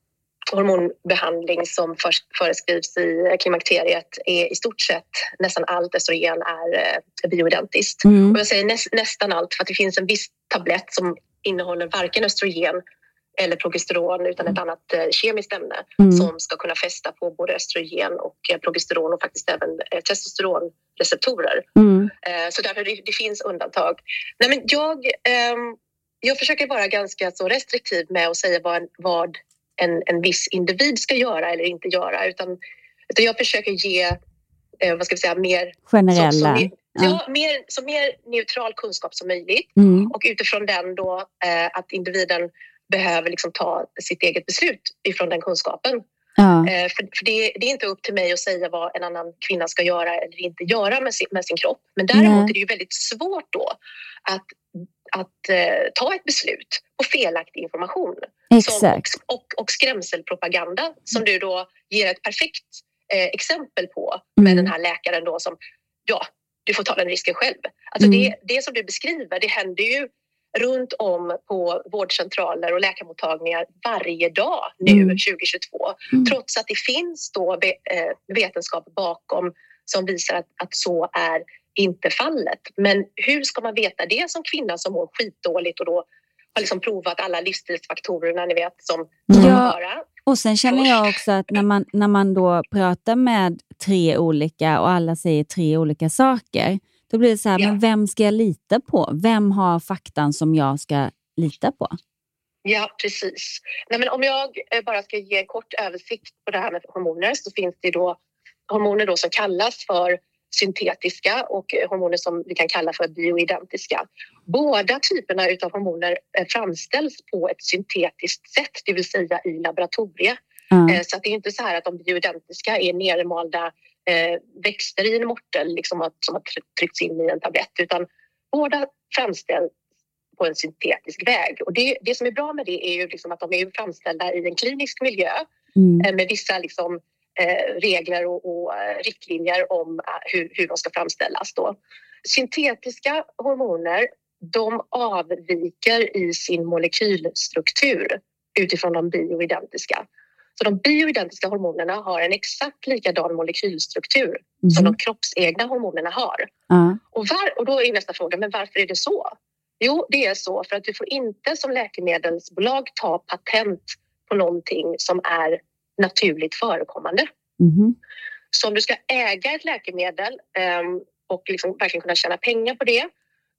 hormonbehandling som först föreskrivs i klimakteriet är i stort sett nästan allt östrogen är eh, bioidentiskt. Mm. Och jag säger nä, nästan allt för att det finns en viss tablett som innehåller varken östrogen eller progesteron utan ett annat eh, kemiskt ämne mm. som ska kunna fästa på både östrogen och eh, progesteron och faktiskt även eh, testosteronreceptorer. Mm. Eh, så därför det, det finns undantag. Nej, men jag, eh, jag försöker vara ganska så restriktiv med att säga vad en, vad en, en viss individ ska göra eller inte göra, utan, utan jag försöker ge eh, vad ska vi säga, mer generella. Så, så, ja, mer, så mer neutral kunskap som möjligt mm. och utifrån den då eh, att individen behöver liksom ta sitt eget beslut ifrån den kunskapen. Ja. Eh, för för det, det är inte upp till mig att säga vad en annan kvinna ska göra eller inte göra med sin, med sin kropp. Men däremot Nej. är det ju väldigt svårt då att, att eh, ta ett beslut på felaktig information. Som, och, och, och skrämselpropaganda som du då ger ett perfekt eh, exempel på med mm. den här läkaren då som, ja, du får ta den risken själv. Alltså mm. det, det som du beskriver, det händer ju runt om på vårdcentraler och läkarmottagningar varje dag nu mm. tjugo tjugotvå. Mm. Trots att det finns då vetenskap bakom som visar att, att så är inte fallet. Men hur ska man veta det som kvinna som mår skitdåligt och då har liksom provat alla livsstilsfaktorerna ni vet som mm. ja. Och sen känner jag också att när man, när man då pratar med tre olika och alla säger tre olika saker, då blir det så här, ja. men vem ska jag lita på? Vem har faktan som jag ska lita på? Ja, precis. Nej, men om jag bara ska ge en kort översikt på det här med hormoner så finns det då hormoner då som kallas för syntetiska och hormoner som vi kan kalla för bioidentiska. Båda typerna av hormoner framställs på ett syntetiskt sätt, det vill säga i laboratoriet. Mm. Så att det är inte så här att de bioidentiska är nermalda eh, växter i en mortel liksom att, som har tryckts in i en tablett, utan båda framställs på en syntetisk väg. Och det, det som är bra med det är ju liksom att de är framställda i en klinisk miljö mm. eh, med vissa liksom Eh, regler och, och riktlinjer om eh, hur, hur de ska framställas då. Syntetiska hormoner, de avviker i sin molekylstruktur utifrån de bioidentiska. Så de bioidentiska hormonerna har en exakt likadan molekylstruktur mm. som de kroppsegna hormonerna har. Mm. Och, var, och då är nästa fråga, men varför är det så? Jo, det är så för att du får inte som läkemedelsbolag ta patent på någonting som är naturligt förekommande. Mm. Så om du ska äga ett läkemedel um, och liksom verkligen kunna tjäna pengar på det,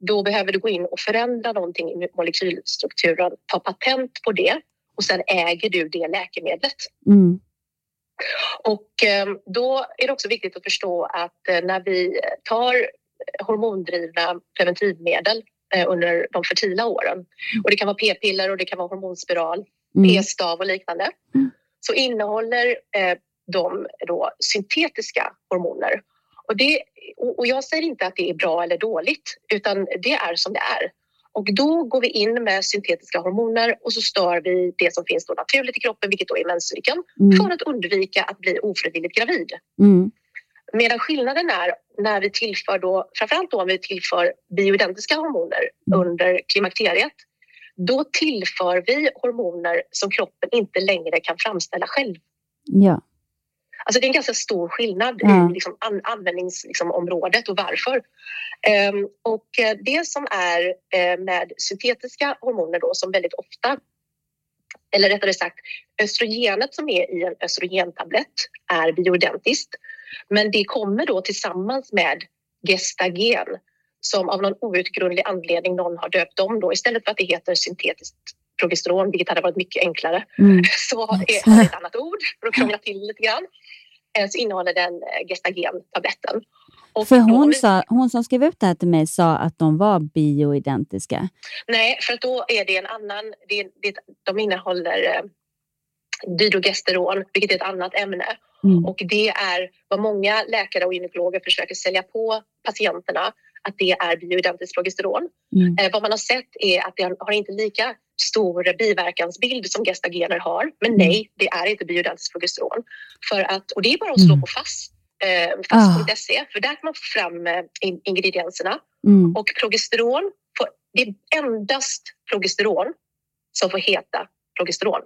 då behöver du gå in och förändra någonting i molekylstrukturen, ta patent på det och sen äger du det läkemedlet. Mm. Och då är det också viktigt att förstå att när vi tar hormondrivna preventivmedel under de fertila åren, och det kan vara p-piller och det kan vara hormonspiral, mm. p-stav och liknande, mm. så innehåller de då syntetiska hormoner. Och, det, och jag säger inte att det är bra eller dåligt, utan det är som det är. Och då går vi in med syntetiska hormoner och så stör vi det som finns då naturligt i kroppen, vilket då är menscykeln, mm. för att undvika att bli ofrivilligt gravid. Mm. Medan skillnaden är när vi tillför då, framförallt då om vi tillför bioidentiska hormoner mm. under klimakteriet, då tillför vi hormoner som kroppen inte längre kan framställa själv. Ja. Alltså det är en ganska stor skillnad ja. i liksom an- användningsområdet liksom, och varför. Um, och det som är uh, med syntetiska hormoner då, som väldigt ofta, eller rättare sagt, östrogenet som är i en östrogentablett är bioidentiskt. Men det kommer då tillsammans med gestagen som av någon outgrundlig anledning någon har döpt om då. Istället för att det heter syntetiskt progesteron, vilket hade varit mycket enklare, mm. så är det ett annat ord för att krångla till lite grann. Så innehåller den gestagen-tabletten. Och för hon, vi... sa, hon som skrev ut det här till mig sa att de var bioidentiska. Nej, för då är det en annan, det, det, de innehåller eh, dydrogesteron, vilket är ett annat ämne. Mm. Och det är vad många läkare och gynekologer försöker sälja på patienterna, att det är bioidentiskt progesteron. Mm. Eh, vad man har sett är att det har inte lika stor biverkansbild som gestagener har. Men nej, det är inte bioidentiskt progesteron. För att, och det är bara att slå mm. på fast, eh, fast punkt se, för där kan man få fram eh, ingredienserna. Mm. Och progesteron, får, det är endast progesteron som får heta progesteron.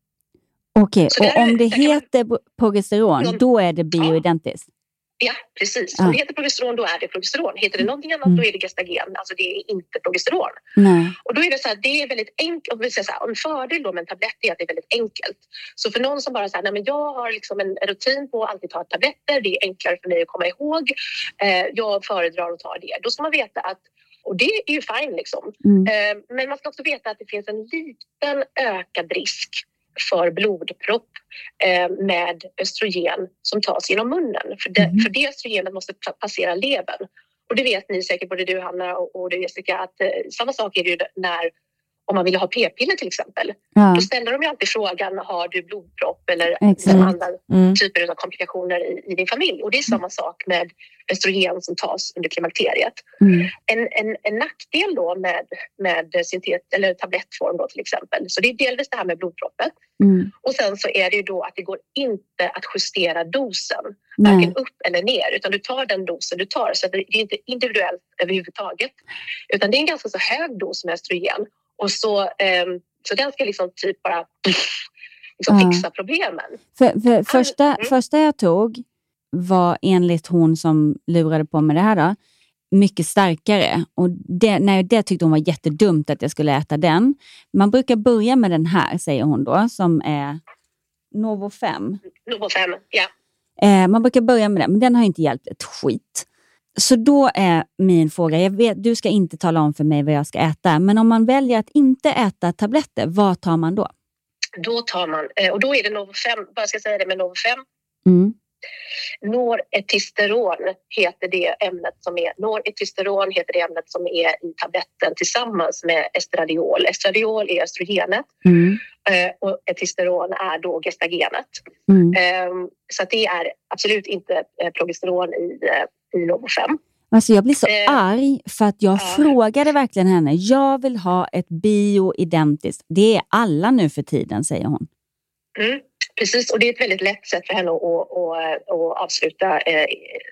Okej, okay. Och om det heter man... progesteron, någon... då är det bioidentiskt? Ja, precis. Om ah. det heter progesteron, då är det progesteron. Heter det någonting annat, mm. då är det gestagen. Alltså det är inte progesteron. Nej. Och då är det så här, det är väldigt enkelt. Och vi säger så här, en fördel då med en tablett är att det är väldigt enkelt. Så för någon som bara säger, nej men jag har liksom en rutin på att alltid ta tabletter. Det är enklare för mig att komma ihåg. Eh, jag föredrar att ta det. Då ska man veta att, och det är ju fine liksom. Mm. Eh, men man ska också veta att det finns en liten ökad risk för blodpropp eh, med östrogen som tas genom munnen. För det, mm. för det östrogenet måste passera levern. Och det vet ni säkert, både du Hanna och, och du Jessica, att eh, samma sak är det ju när, om man vill ha p-piller till exempel. Ja. Då ställer de ju alltid frågan, har du blodpropp eller andra mm. typer av komplikationer i, i din familj? Och det är samma sak med östrogen som tas under klimakteriet. Mm. En, en, en nackdel då med, med syntet, eller tablettform då till exempel. Så det är delvis det här med blodproppet. Mm. Och sen så är det ju då att det går inte att justera dosen. Nej. Varken upp eller ner. Utan du tar den dosen du tar. Så det är inte individuellt överhuvudtaget. Utan det är en ganska så hög dos med östrogen. Och så, eh, så den ska liksom typ bara liksom ja. fixa problemen. För, för första, mm. första jag tog var enligt hon som lurade på med det här då, mycket starkare. Och det, nej, det tyckte hon var jättedumt att jag skulle äta den. Man brukar börja med den här, säger hon då, som är Novo fem. Novo fem, ja. Eh, man brukar börja med den, men den har inte hjälpt ett skit. Så då är min fråga, jag vet, du ska inte tala om för mig vad jag ska äta, men om man väljer att inte äta tabletter, vad tar man då? Då tar man, och då är det Novo fem, bara ska jag säga det med Novo fem. Mm. Noretisteron heter det ämnet som är, Noretisteron heter det ämnet som är i tabletten tillsammans med estradiol. Estradiol är östrogenet mm. och etisteron är då gestagenet. Mm. Så att det är absolut inte progesteron i, i Novo fem. Alltså jag blir så eh, arg för att jag ja. frågade verkligen henne. Jag vill ha ett bioidentiskt. Det är alla nu för tiden, säger hon. Mm. Precis, och det är ett väldigt lätt sätt för henne att, att, att avsluta eh,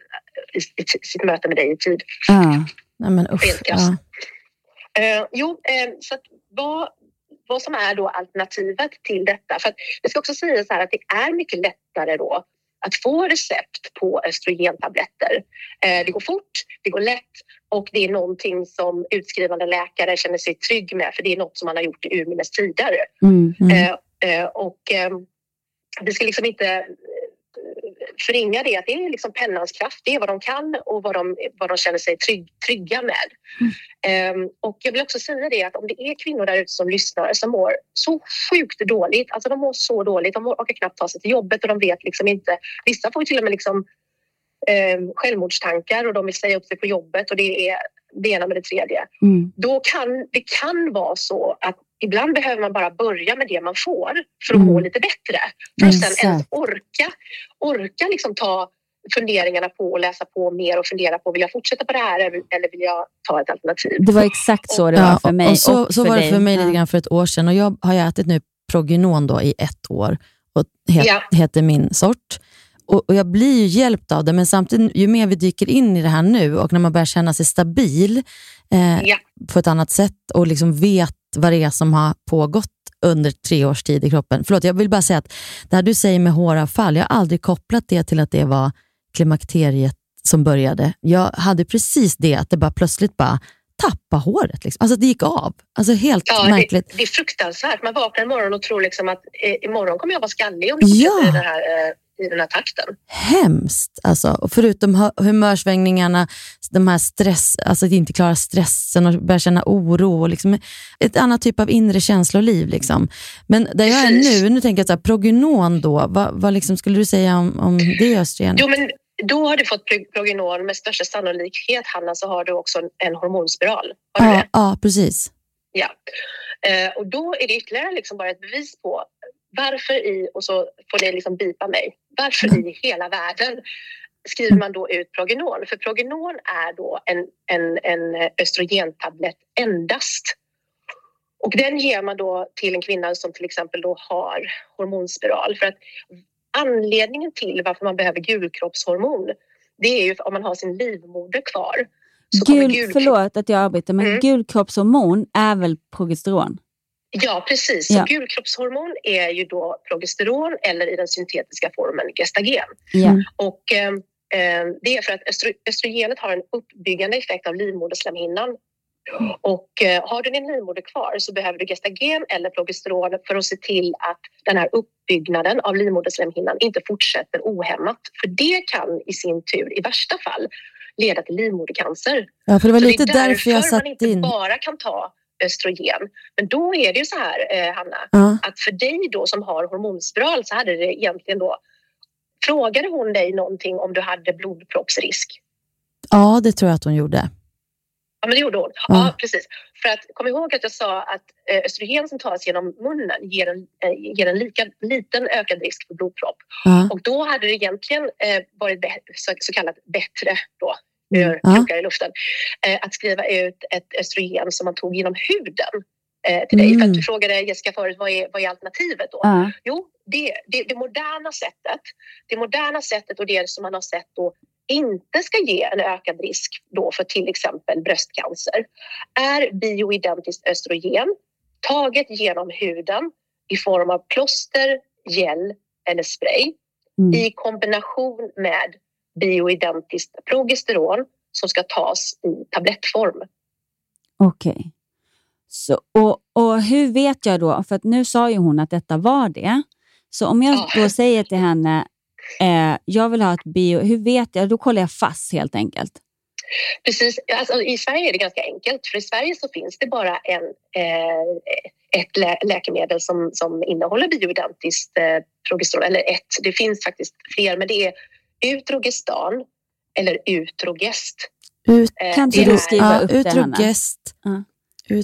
sitt möte med dig i tid. Ja, nej men usch. Ja. Eh, jo, eh, så att vad, vad som är då alternativet till detta? För att jag ska också säga så här att det är mycket lättare då att få recept på östrogentabletter. Eh, det går fort, det går lätt och det är någonting som utskrivande läkare känner sig trygg med, för det är något som man har gjort i urminnes tider. Mm, mm. Eh, eh, och... Eh, Vi ska liksom inte förringa det, att det är liksom pennans kraft, det är vad de kan och vad de, vad de känner sig trygg, trygga med. Mm. Um, och jag vill också säga det att om det är kvinnor där ute som lyssnar som mår så sjukt dåligt, alltså de mår så dåligt, de orkar knappt ta sig till jobbet och de vet liksom inte, vissa får ju till och med liksom um, självmordstankar och de vill säga upp sig på jobbet och det är det ena med det tredje. Mm. Då kan det kan vara så att ibland behöver man bara börja med det man får för att mm. må lite bättre. För att sen ens orka, orka liksom ta funderingarna på och läsa på mer och fundera på, vill jag fortsätta på det här eller vill jag ta ett alternativ? Det var exakt så det var för mig. Och så, och så för var det dig. för mig lite grann för ett år sedan. Och jag har ätit nu Progynone då i ett år. Och het, ja. heter min sort. Och, och jag blir ju hjälpt av det. Men samtidigt, ju mer vi dyker in i det här nu och när man börjar känna sig stabil eh, ja. på ett annat sätt och liksom vet vad det är som har pågått under tre års tid i kroppen. Förlåt, jag vill bara säga att det här du säger med håravfall, jag har aldrig kopplat det till att det var klimakteriet som började. Jag hade precis det, att det bara plötsligt bara tappa håret. Liksom. Alltså det gick av. Alltså helt ja, märkligt. Det, det är fruktansvärt. Man vaknar imorgon och tror liksom att eh, imorgon kommer jag vara skallig om jag ja. i den här eh, i den här takten. Hemskt. Alltså, och förutom humörsvängningarna, de här stress, alltså att inte klara stressen och börja känna oro och liksom ett annat typ av inre känsloliv liksom. Men där jag är nu, nu tänker jag så här, Progynone då, vad, vad liksom skulle du säga om, om det östrogen? Jo, men då har du fått Progynone med största sannolikhet, Hanna, så har du också en, en hormonspiral. Har du ja, det? ja, precis. Ja. Eh, och då är det ytterligare liksom bara ett bevis på varför i, och så får ni liksom bipa mig, varför mm. i hela världen skriver man då ut Progynone? För Progynone är då en, en, en östrogentablett endast. Och den ger man då till en kvinna som till exempel då har hormonspiral. För att anledningen till varför man behöver gulkroppshormon, det är ju om man har sin livmoder kvar. Så Gul, gulkropp... Förlåt att jag arbetar, men mm. gulkroppshormon är väl progesteron? Ja, precis. Ja. Så gulkroppshormon är ju då progesteron eller i den syntetiska formen gestagen. Ja. Och eh, det är för att östro- östrogenet har en uppbyggande effekt av livmoderslemhinnan. Och eh, har du din livmoder kvar så behöver du gestagen eller progesteron för att se till att den här uppbyggnaden av livmoderslemhinnan inte fortsätter ohämmat. För det kan i sin tur i värsta fall leda till livmodercancer. Ja, för det var så lite det är därför jag satt man inte in. bara kan ta östrogen. Men då är det ju så här, eh, Hanna, ja. att för dig då som har hormonspiral så hade det egentligen då, frågade hon dig någonting om du hade blodproppsrisk? Ja, det tror jag att hon gjorde. Ja, men det gjorde hon. Ja, ja precis. För att kom ihåg att jag sa att eh, östrogen som tas genom munnen ger en, eh, ger en lika liten ökad risk för blodpropp. Ja. Och då hade det egentligen eh, varit be- så, så kallat bättre då, Mm. krokar i luften, eh, att skriva ut ett östrogen som man tog genom huden eh, till dig. Mm. För att du frågade Jessica förut, vad är, vad är alternativet då? Ja. Jo, det, det, det moderna sättet, det moderna sättet och det som man har sett då inte ska ge en ökad risk då för till exempel bröstcancer är bioidentiskt östrogen taget genom huden i form av plåster, gel eller spray mm. i kombination med bioidentiskt progesteron som ska tas i tablettform. Okej. Okay. Så, och, och hur vet jag då, för att nu sa ju hon att detta var det. Så om jag ja. då säger till henne, eh, jag vill ha ett bio, hur vet jag? Då kollar jag fast helt enkelt. Precis, alltså, i Sverige är det ganska enkelt. För i Sverige så finns det bara en, eh, ett lä- läkemedel som, som innehåller bioidentiskt eh, progesteron. Eller ett, det finns faktiskt fler, men det är Utrogestan eller Utrogest. Ut, eh, kan du skriva ja, upp Utrogest. det, Hanna?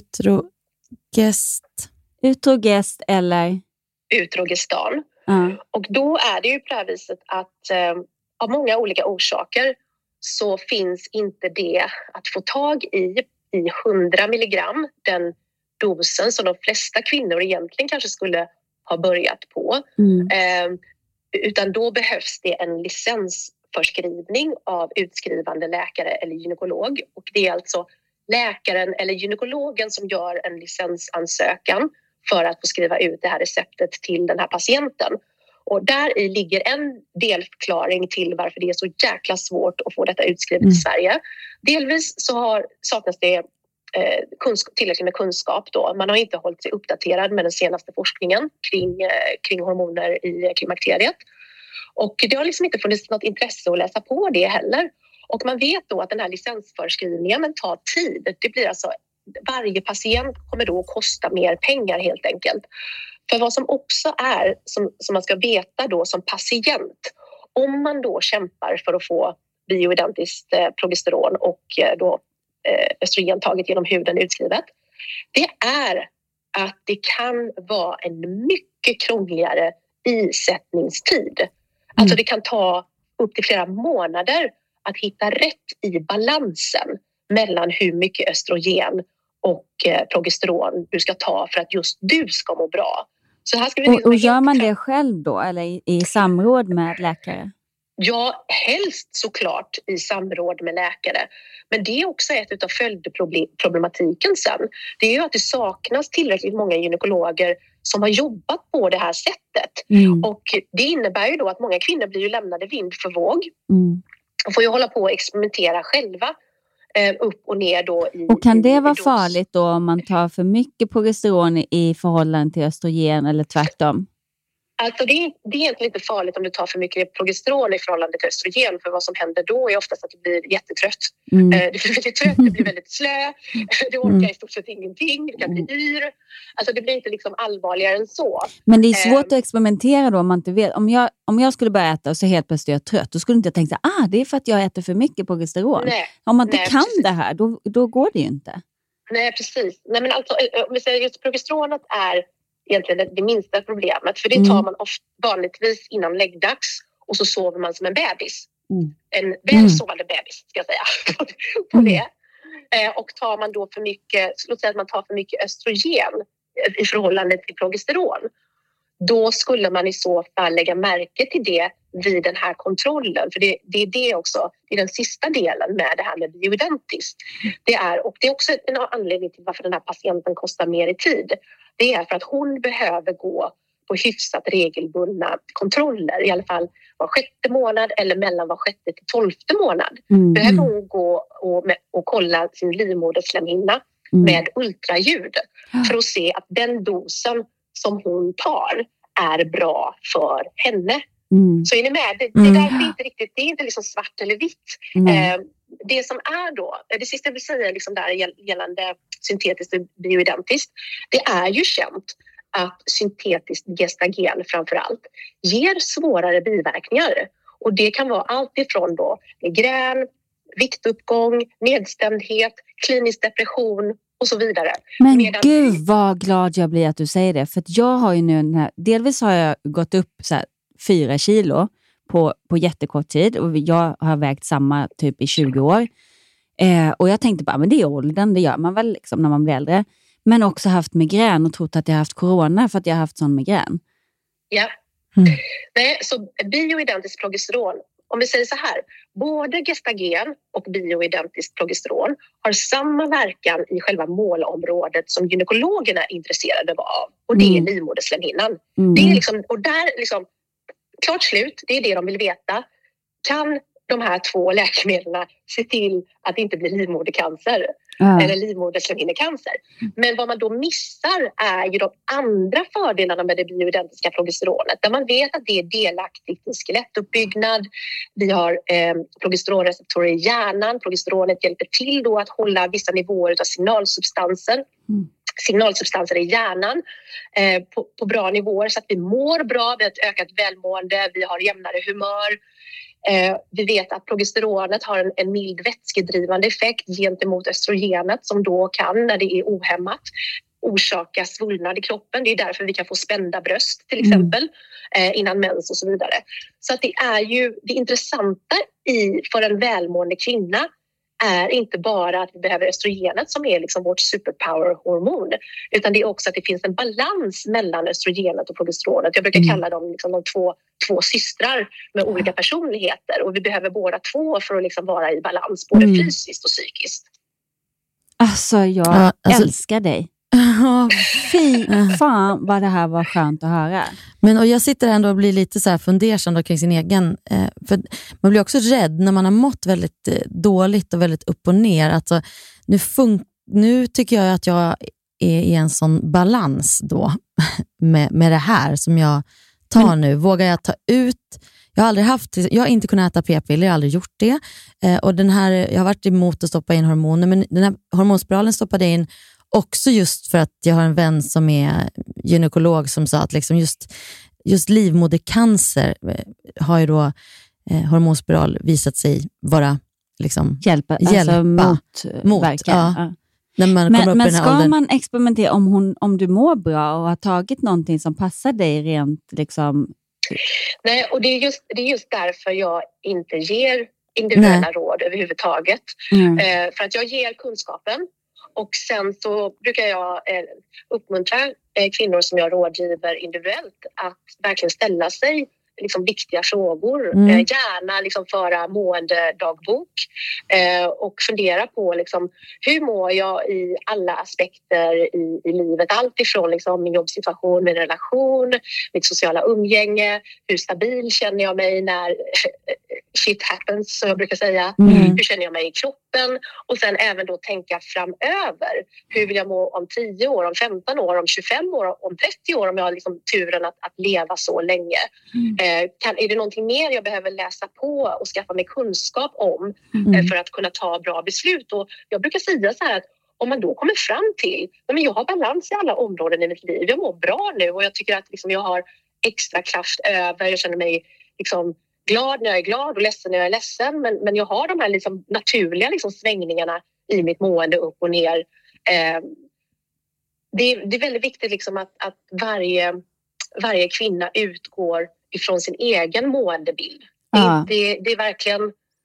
Utrogest. Utrogest eller? Utrogestan. Uh. Och då är det ju på det här viset att eh, av många olika orsaker så finns inte det att få tag i i hundra milligram, den dosen som de flesta kvinnor egentligen kanske skulle ha börjat på. Mm. Eh, utan då behövs det en licensförskrivning av utskrivande läkare eller gynekolog. Och det är alltså läkaren eller gynekologen som gör en licensansökan för att få skriva ut det här receptet till den här patienten. Och där i ligger en delförklaring till varför det är så jäkla svårt att få detta utskrivet mm. i Sverige. Delvis så har, saknas det eh, kunskap, tillräckligt med kunskap då. Man har inte hållit sig uppdaterad med den senaste forskningen kring, eh, kring hormoner i klimakteriet. Och det har liksom inte funnits något intresse att läsa på det heller. Och man vet då att den här licensförskrivningen tar tid. Det blir alltså, varje patient kommer då att kosta mer pengar helt enkelt. För vad som också är, som, som man ska veta då som patient, om man då kämpar för att få bioidentiskt eh, progesteron och eh, då eh, östrogen taget genom huden utskrivet, det är att det kan vara en mycket krångligare isättningstid. Mm. Alltså det kan ta upp till flera månader att hitta rätt i balansen mellan hur mycket östrogen och eh, progesteron du ska ta för att just du ska må bra. Så här ska vi och, och gör man det själv då eller i, i samråd med läkare? Ja, helst såklart i samråd med läkare. Men det är också ett av följdproblematiken sen. Det är ju att det saknas tillräckligt många gynekologer som har jobbat på det här sättet. Mm. Och det innebär ju då att många kvinnor blir ju lämnade vind för våg. Mm. Och får ju hålla på och experimentera själva. Upp och ner då i, och kan det i, vara i farligt då om man tar för mycket progesteron i förhållande till östrogen eller tvärtom? Alltså det är, det är egentligen inte farligt om du tar för mycket progesteron i förhållande till östrogen, för vad som händer då är oftast att du blir jättetrött. Mm. Det blir väldigt trött, det blir väldigt slö, du orkar mm. i stort sett ingenting, det kan bli yr. Alltså det blir inte liksom allvarligare än så. Men det är svårt um, att experimentera då om man inte vet. Om jag, om jag skulle börja äta och så helt plötsligt är jag trött, då skulle inte jag tänka att ah, det är för att jag äter för mycket progesteron. Nej, om man inte nej, kan precis. det här, då, då går det ju inte. Nej, precis. Nej, men alltså, om vi säger just progesteronet är egentligen det, det minsta problemet. För det tar man ofta, vanligtvis innan läggdags och så sover man som en bebis. Mm. En välsovande mm. bebis ska jag säga på, på det. Eh, och tar man då för mycket, låt säga att man tar för mycket östrogen i förhållande till progesteron, då skulle man i så fall lägga märke till det vid den här kontrollen. För det, det är det också, det är den sista delen med det här med bioidentiskt. Det är, och det är också en anledning till varför den här patienten kostar mer i tid. Det är för att hon behöver gå på hyfsat regelbundna kontroller, i alla fall var sjätte månad eller mellan var sjätte till tolfte månad. Mm. Behöver hon gå och, med, och kolla sin livmoderslemhinna mm. med ultraljud för att se att den dosen som hon tar är bra för henne. Mm. Så är ni med? Det, det där är inte riktigt, det är inte liksom svart eller vitt. Mm. Eh, det som är då, det sista jag vill säga liksom där gällande syntetiskt och bioidentiskt, det är ju känt att syntetiskt gestagen framförallt ger svårare biverkningar. Och det kan vara allt ifrån då migrän, viktuppgång, nedstämdhet, klinisk depression och så vidare. Men Medan... gud vad glad jag blir att du säger det. För att jag har ju nu, den här, delvis har jag gått upp så här, fyra kilo på, på jättekort tid. Och jag har vägt samma typ i tjugo år. Eh, och jag tänkte bara, men det är åldern, det gör man väl liksom när man blir äldre. Men också haft migrän och trott att jag har haft corona för att jag har haft sån migrän. Ja. Mm. Nej, så bioidentiskt progesteron, om vi säger så här, både gestagen och bioidentiskt progesteron har samma verkan i själva målområdet som gynekologerna är intresserade av. Och det är mm. livmoderslemhinnan. Mm. Det är liksom, och där liksom, klart slut, det är det de vill veta. Kan de här två läkemedlen se till att det inte blir livmodercancer mm. eller livmoderslemhinnecancer. Men vad man då missar är ju de andra fördelarna med det bioidentiska progesteronet, där man vet att det är delaktigt i skelettuppbyggnad. Vi har eh, progesteronreceptorer i hjärnan. Progesteronet hjälper till då att hålla vissa nivåer av signalsubstanser. Mm. signalsubstanser i hjärnan eh, på, på bra nivåer så att vi mår bra, vi har ett ökat välmående, vi har jämnare humör. Eh, vi vet att progesteronet har en, en mild vätskedrivande effekt gentemot östrogenet som då kan, när det är ohämmat, orsaka svullnad i kroppen. Det är därför vi kan få spända bröst till exempel mm. eh, innan mens och så vidare. Så att det är ju det intressanta i, för en välmående kvinna är inte bara att vi behöver östrogenet som är liksom vårt superpower-hormon, utan det är också att det finns en balans mellan östrogenet och progesteronet. Jag brukar kalla dem liksom de två, två systrar med olika personligheter, och vi behöver båda två för att liksom vara i balans, både mm. fysiskt och psykiskt. Alltså, jag ja, alltså... älskar dig. Fy fan vad det här var skönt att höra. Men och jag sitter ändå och blir lite så här fundersam då kring sin egen eh, för man blir också rädd när man har mått väldigt eh, dåligt och väldigt upp och ner. Alltså, nu, fun- nu tycker jag att jag är i en sån balans då med, med det här som jag tar Men... nu. Vågar jag ta ut, Jag har aldrig haft, jag har inte kunnat äta p-piller, jag har aldrig gjort det. Eh, och den här, jag har varit emot att stoppa in hormoner, men den här hormonspiralen stoppade in också just för att jag har en vän som är gynekolog som sa att liksom just, just livmodercancer har ju då eh, hormonspiral visat sig vara liksom hjälpa, hjälpa alltså mot, mot ja. Ja. När man men kommer upp men i den här ska åldern. man experimentera om, hon, om du mår bra och har tagit någonting som passar dig rent liksom? Nej, och det är just, det är just därför jag inte ger individuella Nej. råd överhuvudtaget. Mm. Eh, för att jag ger kunskapen och sen så brukar jag eh, uppmuntra eh, kvinnor som jag rådgiver individuellt att verkligen ställa sig liksom viktiga frågor. Mm. Eh, gärna liksom föra måendedagbok eh, och fundera på liksom, hur mår jag i alla aspekter i, i livet. Allt ifrån liksom, min jobbsituation, min relation, mitt sociala umgänge. Hur stabil känner jag mig när shit happens, som jag brukar säga. Mm. Hur känner jag mig i kroppen? Och sen även då tänka framöver. Hur vill jag må om tio år, om femton år, om tjugofem år, om trettio år om jag har liksom turen att, att leva så länge. Mm. Kan, är det någonting mer jag behöver läsa på och skaffa mig kunskap om mm. för att kunna ta bra beslut? Och jag brukar säga så här att om man då kommer fram till att jag har balans i alla områden i mitt liv, jag mår bra nu och jag tycker att liksom jag har extra kraft över, jag känner mig liksom glad när jag är glad och ledsen när jag är ledsen, men, men jag har de här liksom naturliga liksom svängningarna i mitt mående upp och ner. Eh, det, det är väldigt viktigt liksom att, att varje, varje kvinna utgår ifrån sin egen måendebild. Ja. Det, det, det är verkligen,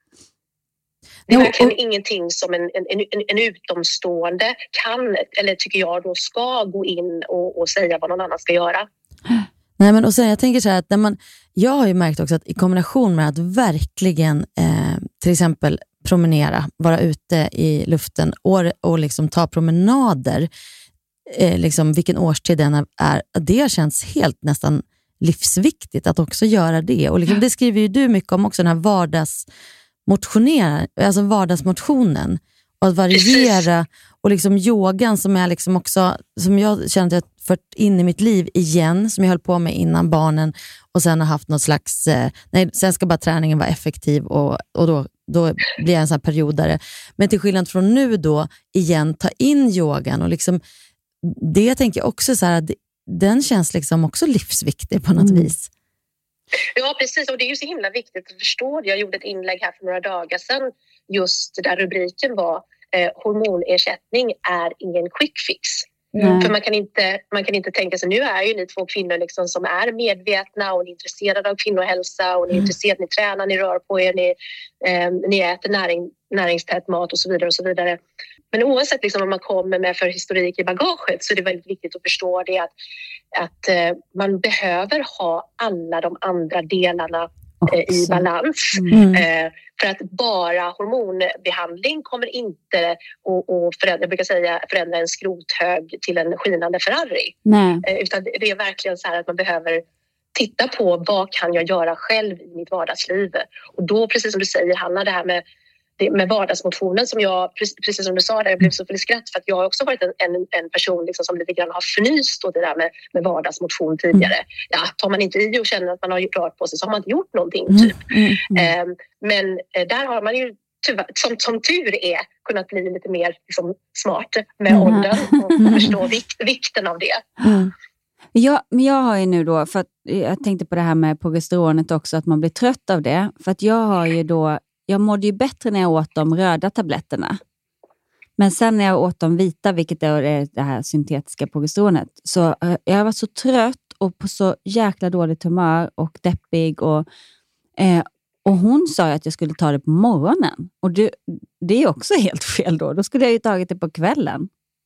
det är ja, verkligen och, ingenting som en, en, en, en utomstående kan, eller tycker jag då ska gå in och, och säga vad någon annan ska göra. Nej, men och sen jag tänker så här att när man, jag har ju märkt också att i kombination med att verkligen eh, till exempel promenera, vara ute i luften och, och liksom ta promenader, eh, liksom vilken årstid den är, det känns helt nästan livsviktigt att också göra det. Och liksom, det skriver ju du mycket om också, den här vardagsmotionera, alltså vardagsmotionen. Och att variera. Och liksom yogan som är liksom också, som jag känner att jag fört in i mitt liv igen, som jag höll på med innan barnen. Och sen har haft något slags, eh, nej, sen ska bara träningen vara effektiv och, och då, då blir jag en sån här periodare. Men till skillnad från nu då, igen, ta in yogan och liksom, det tänker jag också så här att den känns liksom också livsviktig på något mm. vis. Ja, precis. Och det är ju så himla viktigt att förstå det. Jag gjorde ett inlägg här för några dagar sedan just där rubriken var eh, hormonersättning är ingen quick fix. Mm. För man kan, inte, man kan inte tänka sig, nu är ju ni två kvinnor liksom som är medvetna och ni är intresserade av kvinnohälsa och ni är mm. intresserade, ni tränar, ni rör på er, ni, eh, ni äter näring, näringstät mat och så vidare och så vidare. Men oavsett liksom vad man kommer med för historik i bagaget så är det väldigt viktigt att förstå det att, att eh, man behöver ha alla de andra delarna eh, i balans. Mm. Eh, för att bara hormonbehandling kommer inte att förändra, jag brukar säga, förändra en skrothög till en skinande Ferrari. Eh, utan det är verkligen så här att man behöver titta på vad kan jag göra själv i mitt vardagsliv. Och då, precis som du säger Hanna, det här med med vardagsmotionen som jag, precis som du sa där, jag blev så full i skratt för att jag har också varit en, en, en person liksom som lite grann har förnyst åt det där med, med vardagsmotion tidigare. Mm. Ja, tar man inte i och känner att man har rört på sig så har man inte gjort någonting typ. Mm. Mm. Um, men uh, där har man ju tyvärr, som, som tur är kunnat bli lite mer liksom, smart med mm. åldern och mm. förstå vikt, vikten av det. Mm. Ja, men jag har ju nu då, för att jag tänkte på det här med progesteronet också, att man blir trött av det. För att jag har ju då Jag mådde ju bättre när jag åt de röda tabletterna. Men sen när jag åt de vita, vilket är det här syntetiska progesteronet, så jag var så trött och på så jäkla dåligt humör och deppig. Och, eh, och hon sa att jag skulle ta det på morgonen. Och det, det är också helt fel då. Då skulle jag ju tagit det på kvällen.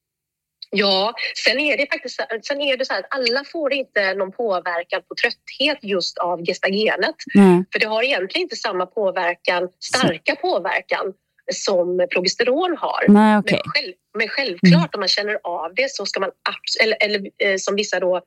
Ja, sen är det faktiskt sen är det så här att alla får inte någon påverkan på trötthet just av gestagenet. Mm. För det har egentligen inte samma påverkan, starka så. påverkan som progesteron har. Nej, okay. men, själv, men självklart mm. om man känner av det så ska man, eller, eller eh, som vissa då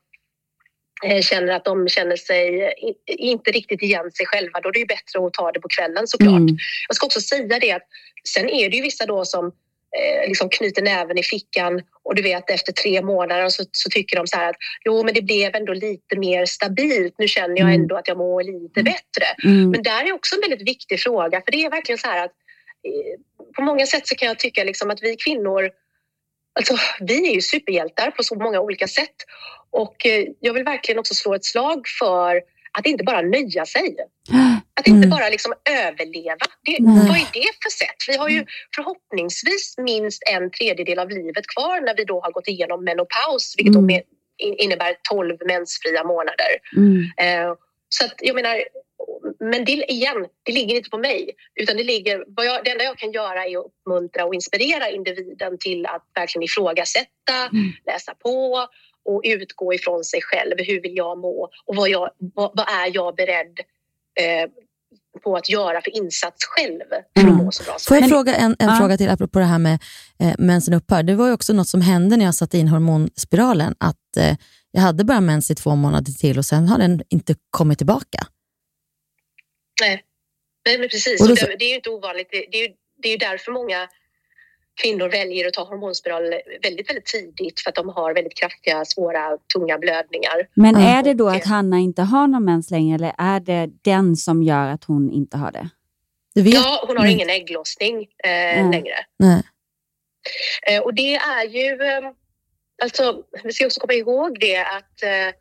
eh, känner att de känner sig inte riktigt igen sig själva, då är det ju bättre att ta det på kvällen såklart. Mm. Jag ska också säga det att sen är det ju vissa då som eh, liksom knyter näven i fickan och du vet efter tre månader så, så tycker de så här att jo men det blev ändå lite mer stabilt, nu känner jag ändå att jag mår lite bättre. Mm. Men där är också en väldigt viktig fråga, för det är verkligen så här att eh, på många sätt så kan jag tycka liksom att vi kvinnor, alltså vi är ju superhjältar på så många olika sätt, och eh, jag vill verkligen också slå ett slag för att inte bara nöja sig. Att inte mm. bara liksom överleva. Det, vad är det för sätt? Vi har ju förhoppningsvis minst en tredjedel av livet kvar när vi då har gått igenom menopaus, vilket mm. då innebär tolv mensfria månader. Mm. Eh, så att jag menar, men det, igen, det ligger inte på mig, utan det ligger, vad jag, det enda jag kan göra är att uppmuntra och inspirera individen till att verkligen ifrågasätta, mm. läsa på och utgå ifrån sig själv. Hur vill jag må och vad, jag, vad, vad är jag beredd eh, på att göra för insats själv för att må så bra som Får jag möjligt. fråga en, en ja. fråga till apropå det här med eh, mensen upphör. Det var ju också något som hände när jag satte in hormonspiralen, att eh, jag hade bara mens i två månader till och sen har den inte kommit tillbaka. Nej, Nej men precis. Och då, det, det är ju inte ovanligt. Det, det, är ju, det är ju därför många kvinnor väljer att ta hormonspiral väldigt, väldigt tidigt, för att de har väldigt kraftiga, svåra, tunga blödningar. Men är det då att Hanna inte har någon mens längre, eller är det den som gör att hon inte har det? Du vet? Ja, hon har Nej. ingen ägglossning eh, Nej. längre. Nej. Eh, och det är ju, eh, alltså, vi ska också komma ihåg det att eh,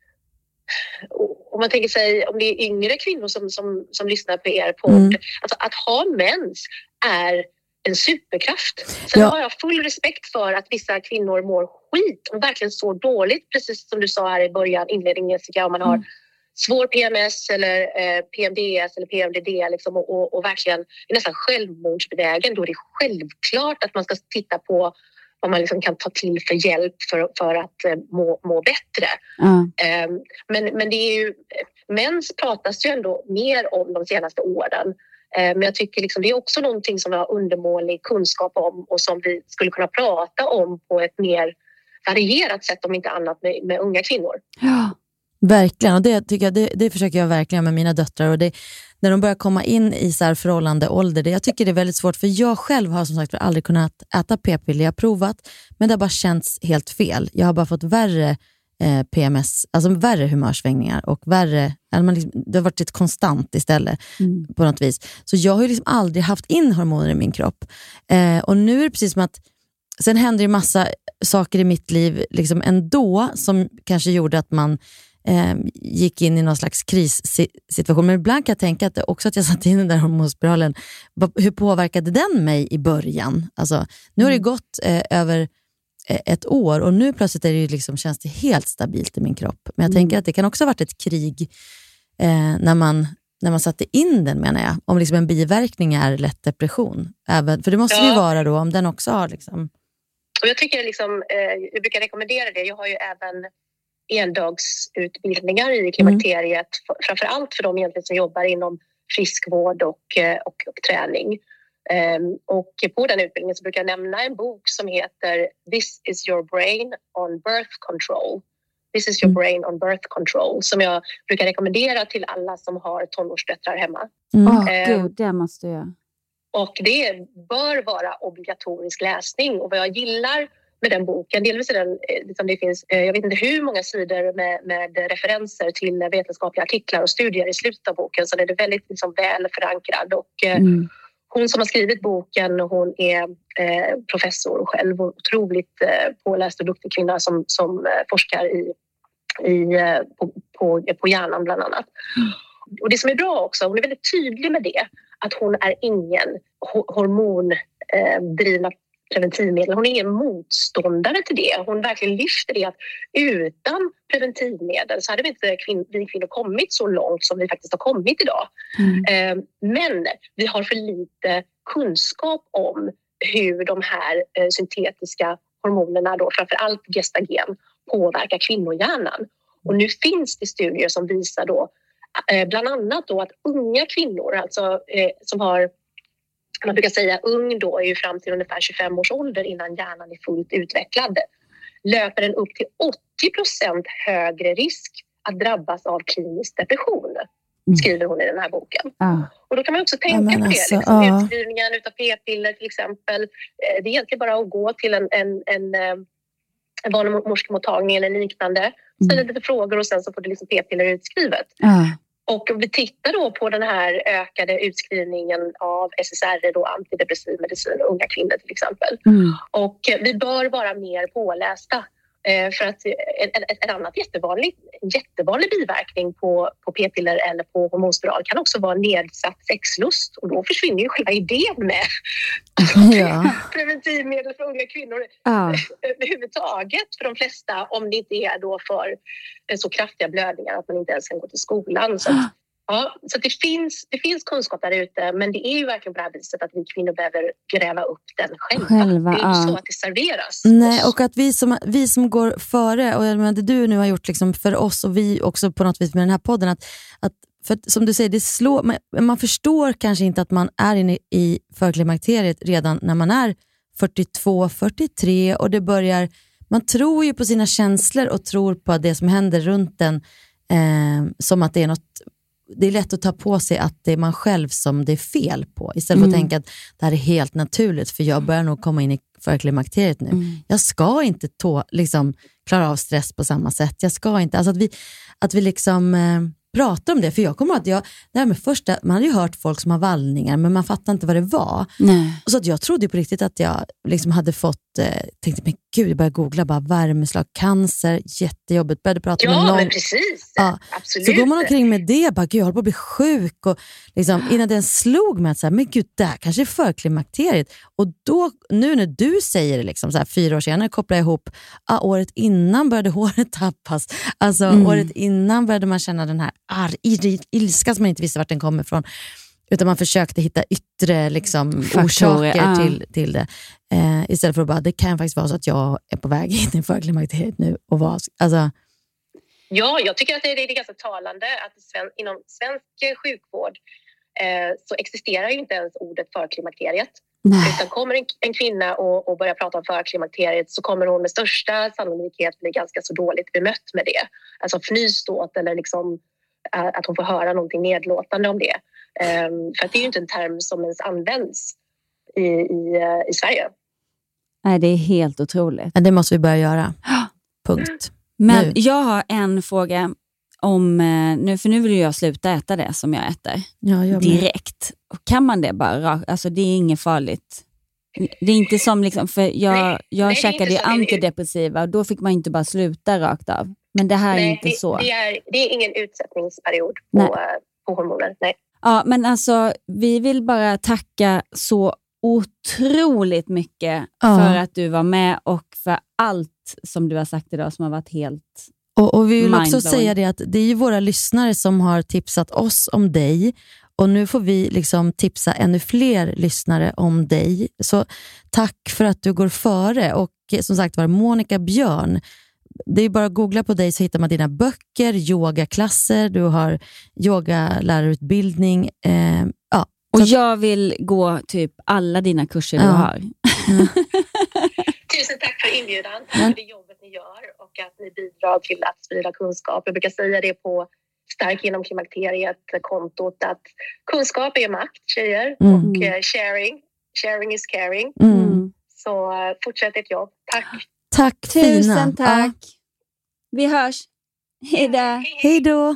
om man tänker sig, om det är yngre kvinnor som, som, som lyssnar på er podd, mm. alltså att ha mens är en superkraft. Sen ja. har jag full respekt för att vissa kvinnor mår skit och verkligen så dåligt, precis som du sa här i början, inledningen Jessica, om man har mm. svår P M S eller eh, P M D S eller P M D D liksom, och, och, och verkligen är nästan självmordsbenägen, då är det självklart att man ska titta på vad man liksom kan ta till för hjälp för, för att eh, må, må bättre. Mm. Eh, men, men det är ju, mens pratas ju ändå mer om de senaste åren. Men jag tycker liksom det är också någonting som vi har undermålig kunskap om och som vi skulle kunna prata om på ett mer varierat sätt, om inte annat med, med unga kvinnor. Ja, verkligen. Och det, tycker jag, det, det försöker jag verkligen med mina döttrar. Och det, när de börjar komma in i så här förhållande ålder, det, jag tycker det är väldigt svårt, för jag själv har som sagt aldrig kunnat äta p-piller. Jag har provat, men det har bara känts helt fel. Jag har bara fått värre eh, P M S, alltså värre humörsvängningar och värre, eller man liksom, det har varit ett konstant istället mm. på något vis. Så jag har ju liksom aldrig haft in hormoner i min kropp. Eh, och nu är det precis som att sen händer ju massa saker i mitt liv liksom ändå som kanske gjorde att man eh, gick in i någon slags krissituation. Men ibland kan jag tänka att också att jag satt in den där hormonspiralen, hur påverkade den mig i början? Alltså, nu har det gått eh, över ett år och nu plötsligt är det liksom, känns det helt stabilt i min kropp. Men jag mm. tänker att det kan också ha varit ett krig eh, när, man, när man satte in den, menar jag. Om liksom en biverkning är lätt depression. Även, för det måste ja. ju vara då, om den också har liksom... Och jag tycker liksom, eh, jag brukar rekommendera det. Jag har ju även endagsutbildningar i klimakteriet. Mm. Framförallt för de egentligen som jobbar inom friskvård och, och, och träning. Um, och på den utbildningen så brukar jag nämna en bok som heter This is your brain on birth control. This is your brain on birth control, som jag brukar rekommendera till alla som har tonårsdöttrar hemma. Mm. Oh, um, Gud, det måste jag. Och det bör vara obligatorisk läsning. Och vad jag gillar med den boken, delvis är den, liksom det finns, jag vet inte hur många sidor med, med referenser till vetenskapliga artiklar och studier i slutet av boken, så det är väldigt liksom väl förankrad. Och mm. hon som har skrivit boken, hon är eh, professor själv och otroligt eh, påläst och duktig kvinna som, som eh, forskar i, i, eh, på, på, på hjärnan bland annat. Mm. Och det som är bra också, hon är väldigt tydlig med det, att hon är ingen ho- hormondrivna eh, preventivmedel. Hon är ingen motståndare till det. Hon verkligen lyfter det att utan preventivmedel så hade vi inte kvin- vi kvinnor kommit så långt som vi faktiskt har kommit idag. Mm. Eh, men vi har för lite kunskap om hur de här eh, syntetiska hormonerna, då, framförallt gestagen, påverkar kvinnohjärnan. Och nu finns det studier som visar då, eh, bland annat då att unga kvinnor, alltså eh, som har, man brukar säga ung då, är ju fram till ungefär tjugofem års ålder innan hjärnan är fullt utvecklad, löper den upp till åttio procent högre risk att drabbas av klinisk depression. skriver hon i den här boken. Ah. Och då kan man också tänka ja, på alltså, det. Liksom. ah. Utskrivningen utav p-piller till exempel. Det är egentligen bara att gå till en, en, en, en barnmorskemottagning eller liknande. Ställa lite frågor och sen så får du liksom p-piller utskrivet. Ah. Och om vi tittar då på den här ökade utskrivningen av S S R I, då antidepressiv medicin, unga kvinnor till exempel. Mm. Och vi bör vara mer pålästa. För att en, en annan jättevanlig, jättevanlig biverkning på, på p-piller eller på hormonspiral kan också vara nedsatt sexlust. Och då försvinner ju själva idén med ja. preventivmedel för unga kvinnor ja. överhuvudtaget för de flesta, om det inte är då för så kraftiga blödningar att man inte ens kan gå till skolan. Så att, ja, så det, finns, det finns kunskap där ute, men det är ju verkligen på det här viset att vi kvinnor behöver gräva upp den själva. själva det är ju ja. så att det serveras. Nej, och att vi som, vi som går före, och jag menar, det du nu har gjort liksom för oss och vi också på något vis med den här podden, att, att för att, som du säger, det slår, man, man förstår kanske inte att man är inne i förklimakteriet redan när man är fyrtiotvå fyrtiotre och det börjar, man tror ju på sina känslor och tror på det som händer runt den eh, som att det är något. Det är lätt att ta på sig att det är man själv som det är fel på. Istället för mm. att tänka att det här är helt naturligt. För jag börjar nog komma in i förklimakteriet nu. Mm. Jag ska inte tå, liksom, klara av stress på samma sätt. Jag ska inte. Alltså att vi, att vi liksom eh, pratar om det. För jag kommer att jag, det här med första, man hade ju hört folk som har vallningar. Men man fattar inte vad det var. Nej. Och så att jag trodde på riktigt att jag liksom hade fått, eh, tänkte men gud, jag började googla bara värmeslag, cancer, jättejobbigt. Började prata ja, med någon. Men precis. Ja, absolut. Så går man omkring med det, bara gud, jag håller på att bli sjuk. Och liksom, innan den slog mig att så här, men gud, där kanske är förklimakteriet. Och då, nu när du säger det liksom, så här, fyra år senare kopplar jag ihop, ah, året innan började håret tappas. Alltså mm. året innan började man känna den här ar, il, ilska som man inte visste vart den kommer ifrån. Utan man försökte hitta yttre liksom, orsaker ah. till, till det. Eh, istället för att bara, det kan faktiskt vara så att jag är på väg in i förklimakteriet nu. Och var, alltså. Ja, jag tycker att det är, det är ganska talande att sven, inom svensk sjukvård eh, så existerar ju inte ens ordet förklimakteriet. Nej. Utan kommer en, en kvinna och, och börjar prata om förklimakteriet så kommer hon med största sannolikhet bli ganska så dåligt bemött med det. Alltså fnys åt eller liksom, äh, att hon får höra någonting nedlåtande om det. Um, för att det är ju inte en term som ens används i, i, uh, i Sverige. Nej, det är helt otroligt. Men det måste vi börja göra. Punkt. Men nu. Jag har en fråga om, nu, för nu vill jag sluta äta det som jag äter. Ja, jag direkt. Kan man det bara? Alltså det är inget farligt. Det är inte som liksom, för jag, nej, jag nej, käkade ju antidepressiva och då fick man inte bara sluta rakt av. Men det här nej, är inte det, så. Det är, det är ingen utsättningsperiod på, på hormoner, nej. Ja, men alltså vi vill bara tacka så otroligt mycket ja. för att du var med och för allt som du har sagt idag som har varit helt och, och vi vill också säga det att det är ju våra lyssnare som har tipsat oss om dig och nu får vi liksom tipsa ännu fler lyssnare om dig. Så tack för att du går före och som sagt var Monica Björn. Det är bara att googla på dig så hittar man dina böcker, yogaklasser, du har yogalärarutbildning. Eh, ja. Och jag vill gå typ alla dina kurser ja. du har. Mm. Tusen tack för inbjudan, för det jobbet ni gör och att ni bidrar till att sprida kunskap. Jag brukar säga det på Stark genom klimakteriet kontot att kunskap är makt, tjejer, mm. och uh, sharing, sharing is caring. Mm. Så uh, fortsätt ert jobb. Tack. Tack Tusen fina. tack. Ja. Vi hörs. Hej då. Hej då.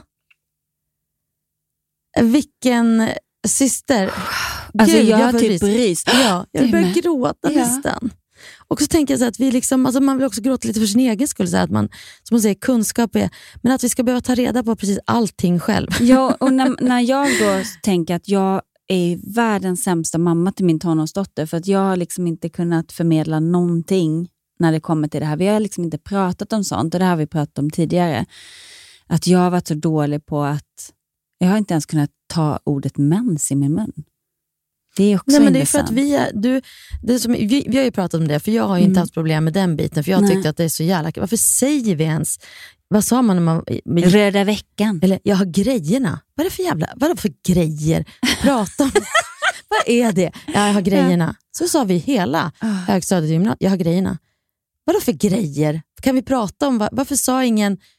Vilken syster. Alltså Gud, jag har jag typ rys. Ja, jag börjar gråta ja. nästan. Och så tänker jag så att vi liksom, alltså man vill också gråta lite för sin egen skull. Så att man, som man säger, kunskap är, men att vi ska behöva ta reda på precis allting själv. Ja, och när, när jag då tänker att jag är världens sämsta mamma till min tonårsdotter för att jag har liksom inte kunnat förmedla någonting när det kommer till det här. Vi har liksom inte pratat om sånt och det har vi pratat om tidigare. Att jag har varit så dålig på att jag har inte ens kunnat ta ordet mens i min mun. Det är också Nej, men det är för att vi är, du, det är som, vi, vi har ju pratat om det för jag har ju mm. inte haft problem med den biten för jag Nej. tyckte att det är så jävla, varför säger vi ens, vad sa man när man röda veckan? Eller jag har grejerna. Vad är det för jävla, vad är det för grejer? Prata om vad är det? Ja, jag har grejerna. Så sa vi hela högstadiet, jag har grejerna. Vad är det för grejer? Kan vi prata om, var, varför sa ingen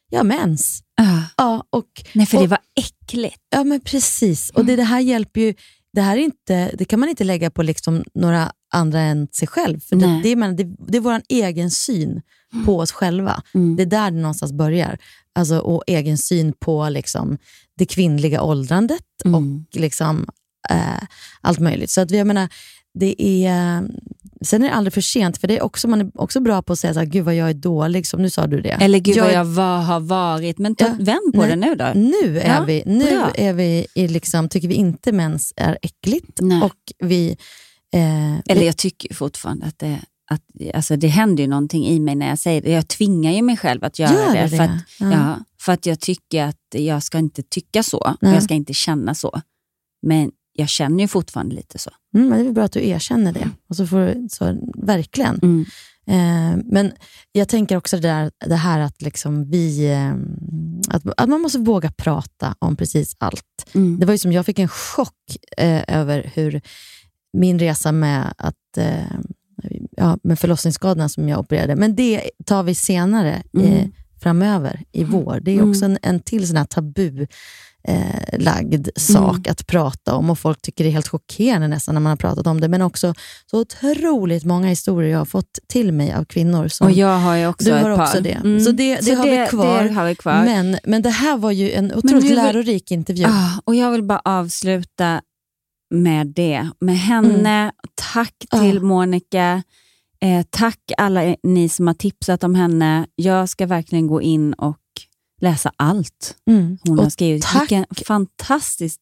jag har mens. Uh. Ja, och, Nej, för och, det var äckligt. Ja, men precis. Och det, det här hjälper ju, det här är inte, det kan man inte lägga på liksom några andra än sig själv. För det, det, men, det, det är vår egen syn mm. på oss själva. Mm. Det är där det någonstans börjar. Alltså, och egen syn på liksom, det kvinnliga åldrandet mm. och liksom, äh, allt möjligt. Så att jag menar, det är... Sen är det aldrig för sent, för det är också, man är också bra på att säga så här, gud vad jag är dålig, som nu sa du det. Eller gud jag vad jag var, har varit. Men ta, ja, vänd på nej, det nu då. Nu är ja, vi, nu är vi i liksom, tycker vi inte mens är äckligt. Nej. Och vi... Eh, Eller jag tycker fortfarande att det... Att, alltså det händer ju någonting i mig när jag säger det. Jag tvingar ju mig själv att göra Gör det. det? För att, ja. Ja, för att jag tycker att jag ska inte tycka så. Och jag ska inte känna så. Men jag känner ju fortfarande lite så. Mm, men det är bra att du erkänner det. Och så får du, så, verkligen. Mm. Eh, men jag tänker också det, där, det här att, liksom vi, eh, att, att man måste våga prata om precis allt. Mm. Det var ju som jag fick en chock eh, över hur min resa med att... Eh, ja, med förlossningsskadorna som jag opererade. Men det tar vi senare mm. eh, framöver i vår. Det är också en, en till sån här tabu eh, lagd sak mm. att prata om, och folk tycker det är helt chockerande nästan när man har pratat om det, men också så otroligt många historier jag har fått till mig av kvinnor som, och jag har ju också du har ett också par. det. Mm. Så, det, det, så har det, vi kvar. det har vi kvar. Men, men det här var ju en otroligt vill, lärorik intervju. Ah, och jag vill bara avsluta med det. Med henne. Mm. Tack till ah. Monica. Eh, tack alla ni som har tipsat om henne. Jag ska verkligen gå in och läsa allt mm. hon och har skrivit. Tack. Vilken fantastiskt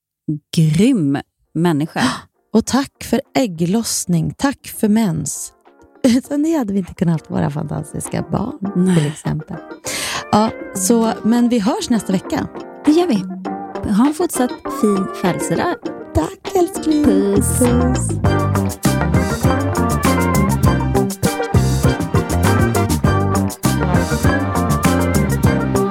grym människa. Och tack för ägglossning. Tack för mens. Utan det hade vi inte kunnat vara fantastiska barn. Nej. Till exempel. Ja, så, men vi hörs nästa vecka. Det gör vi. Ha en fortsatt fin födelsedag. Tack älskling. Puss. Puss.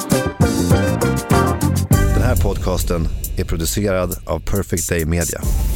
Den här podcasten är producerad av Perfect Day Media.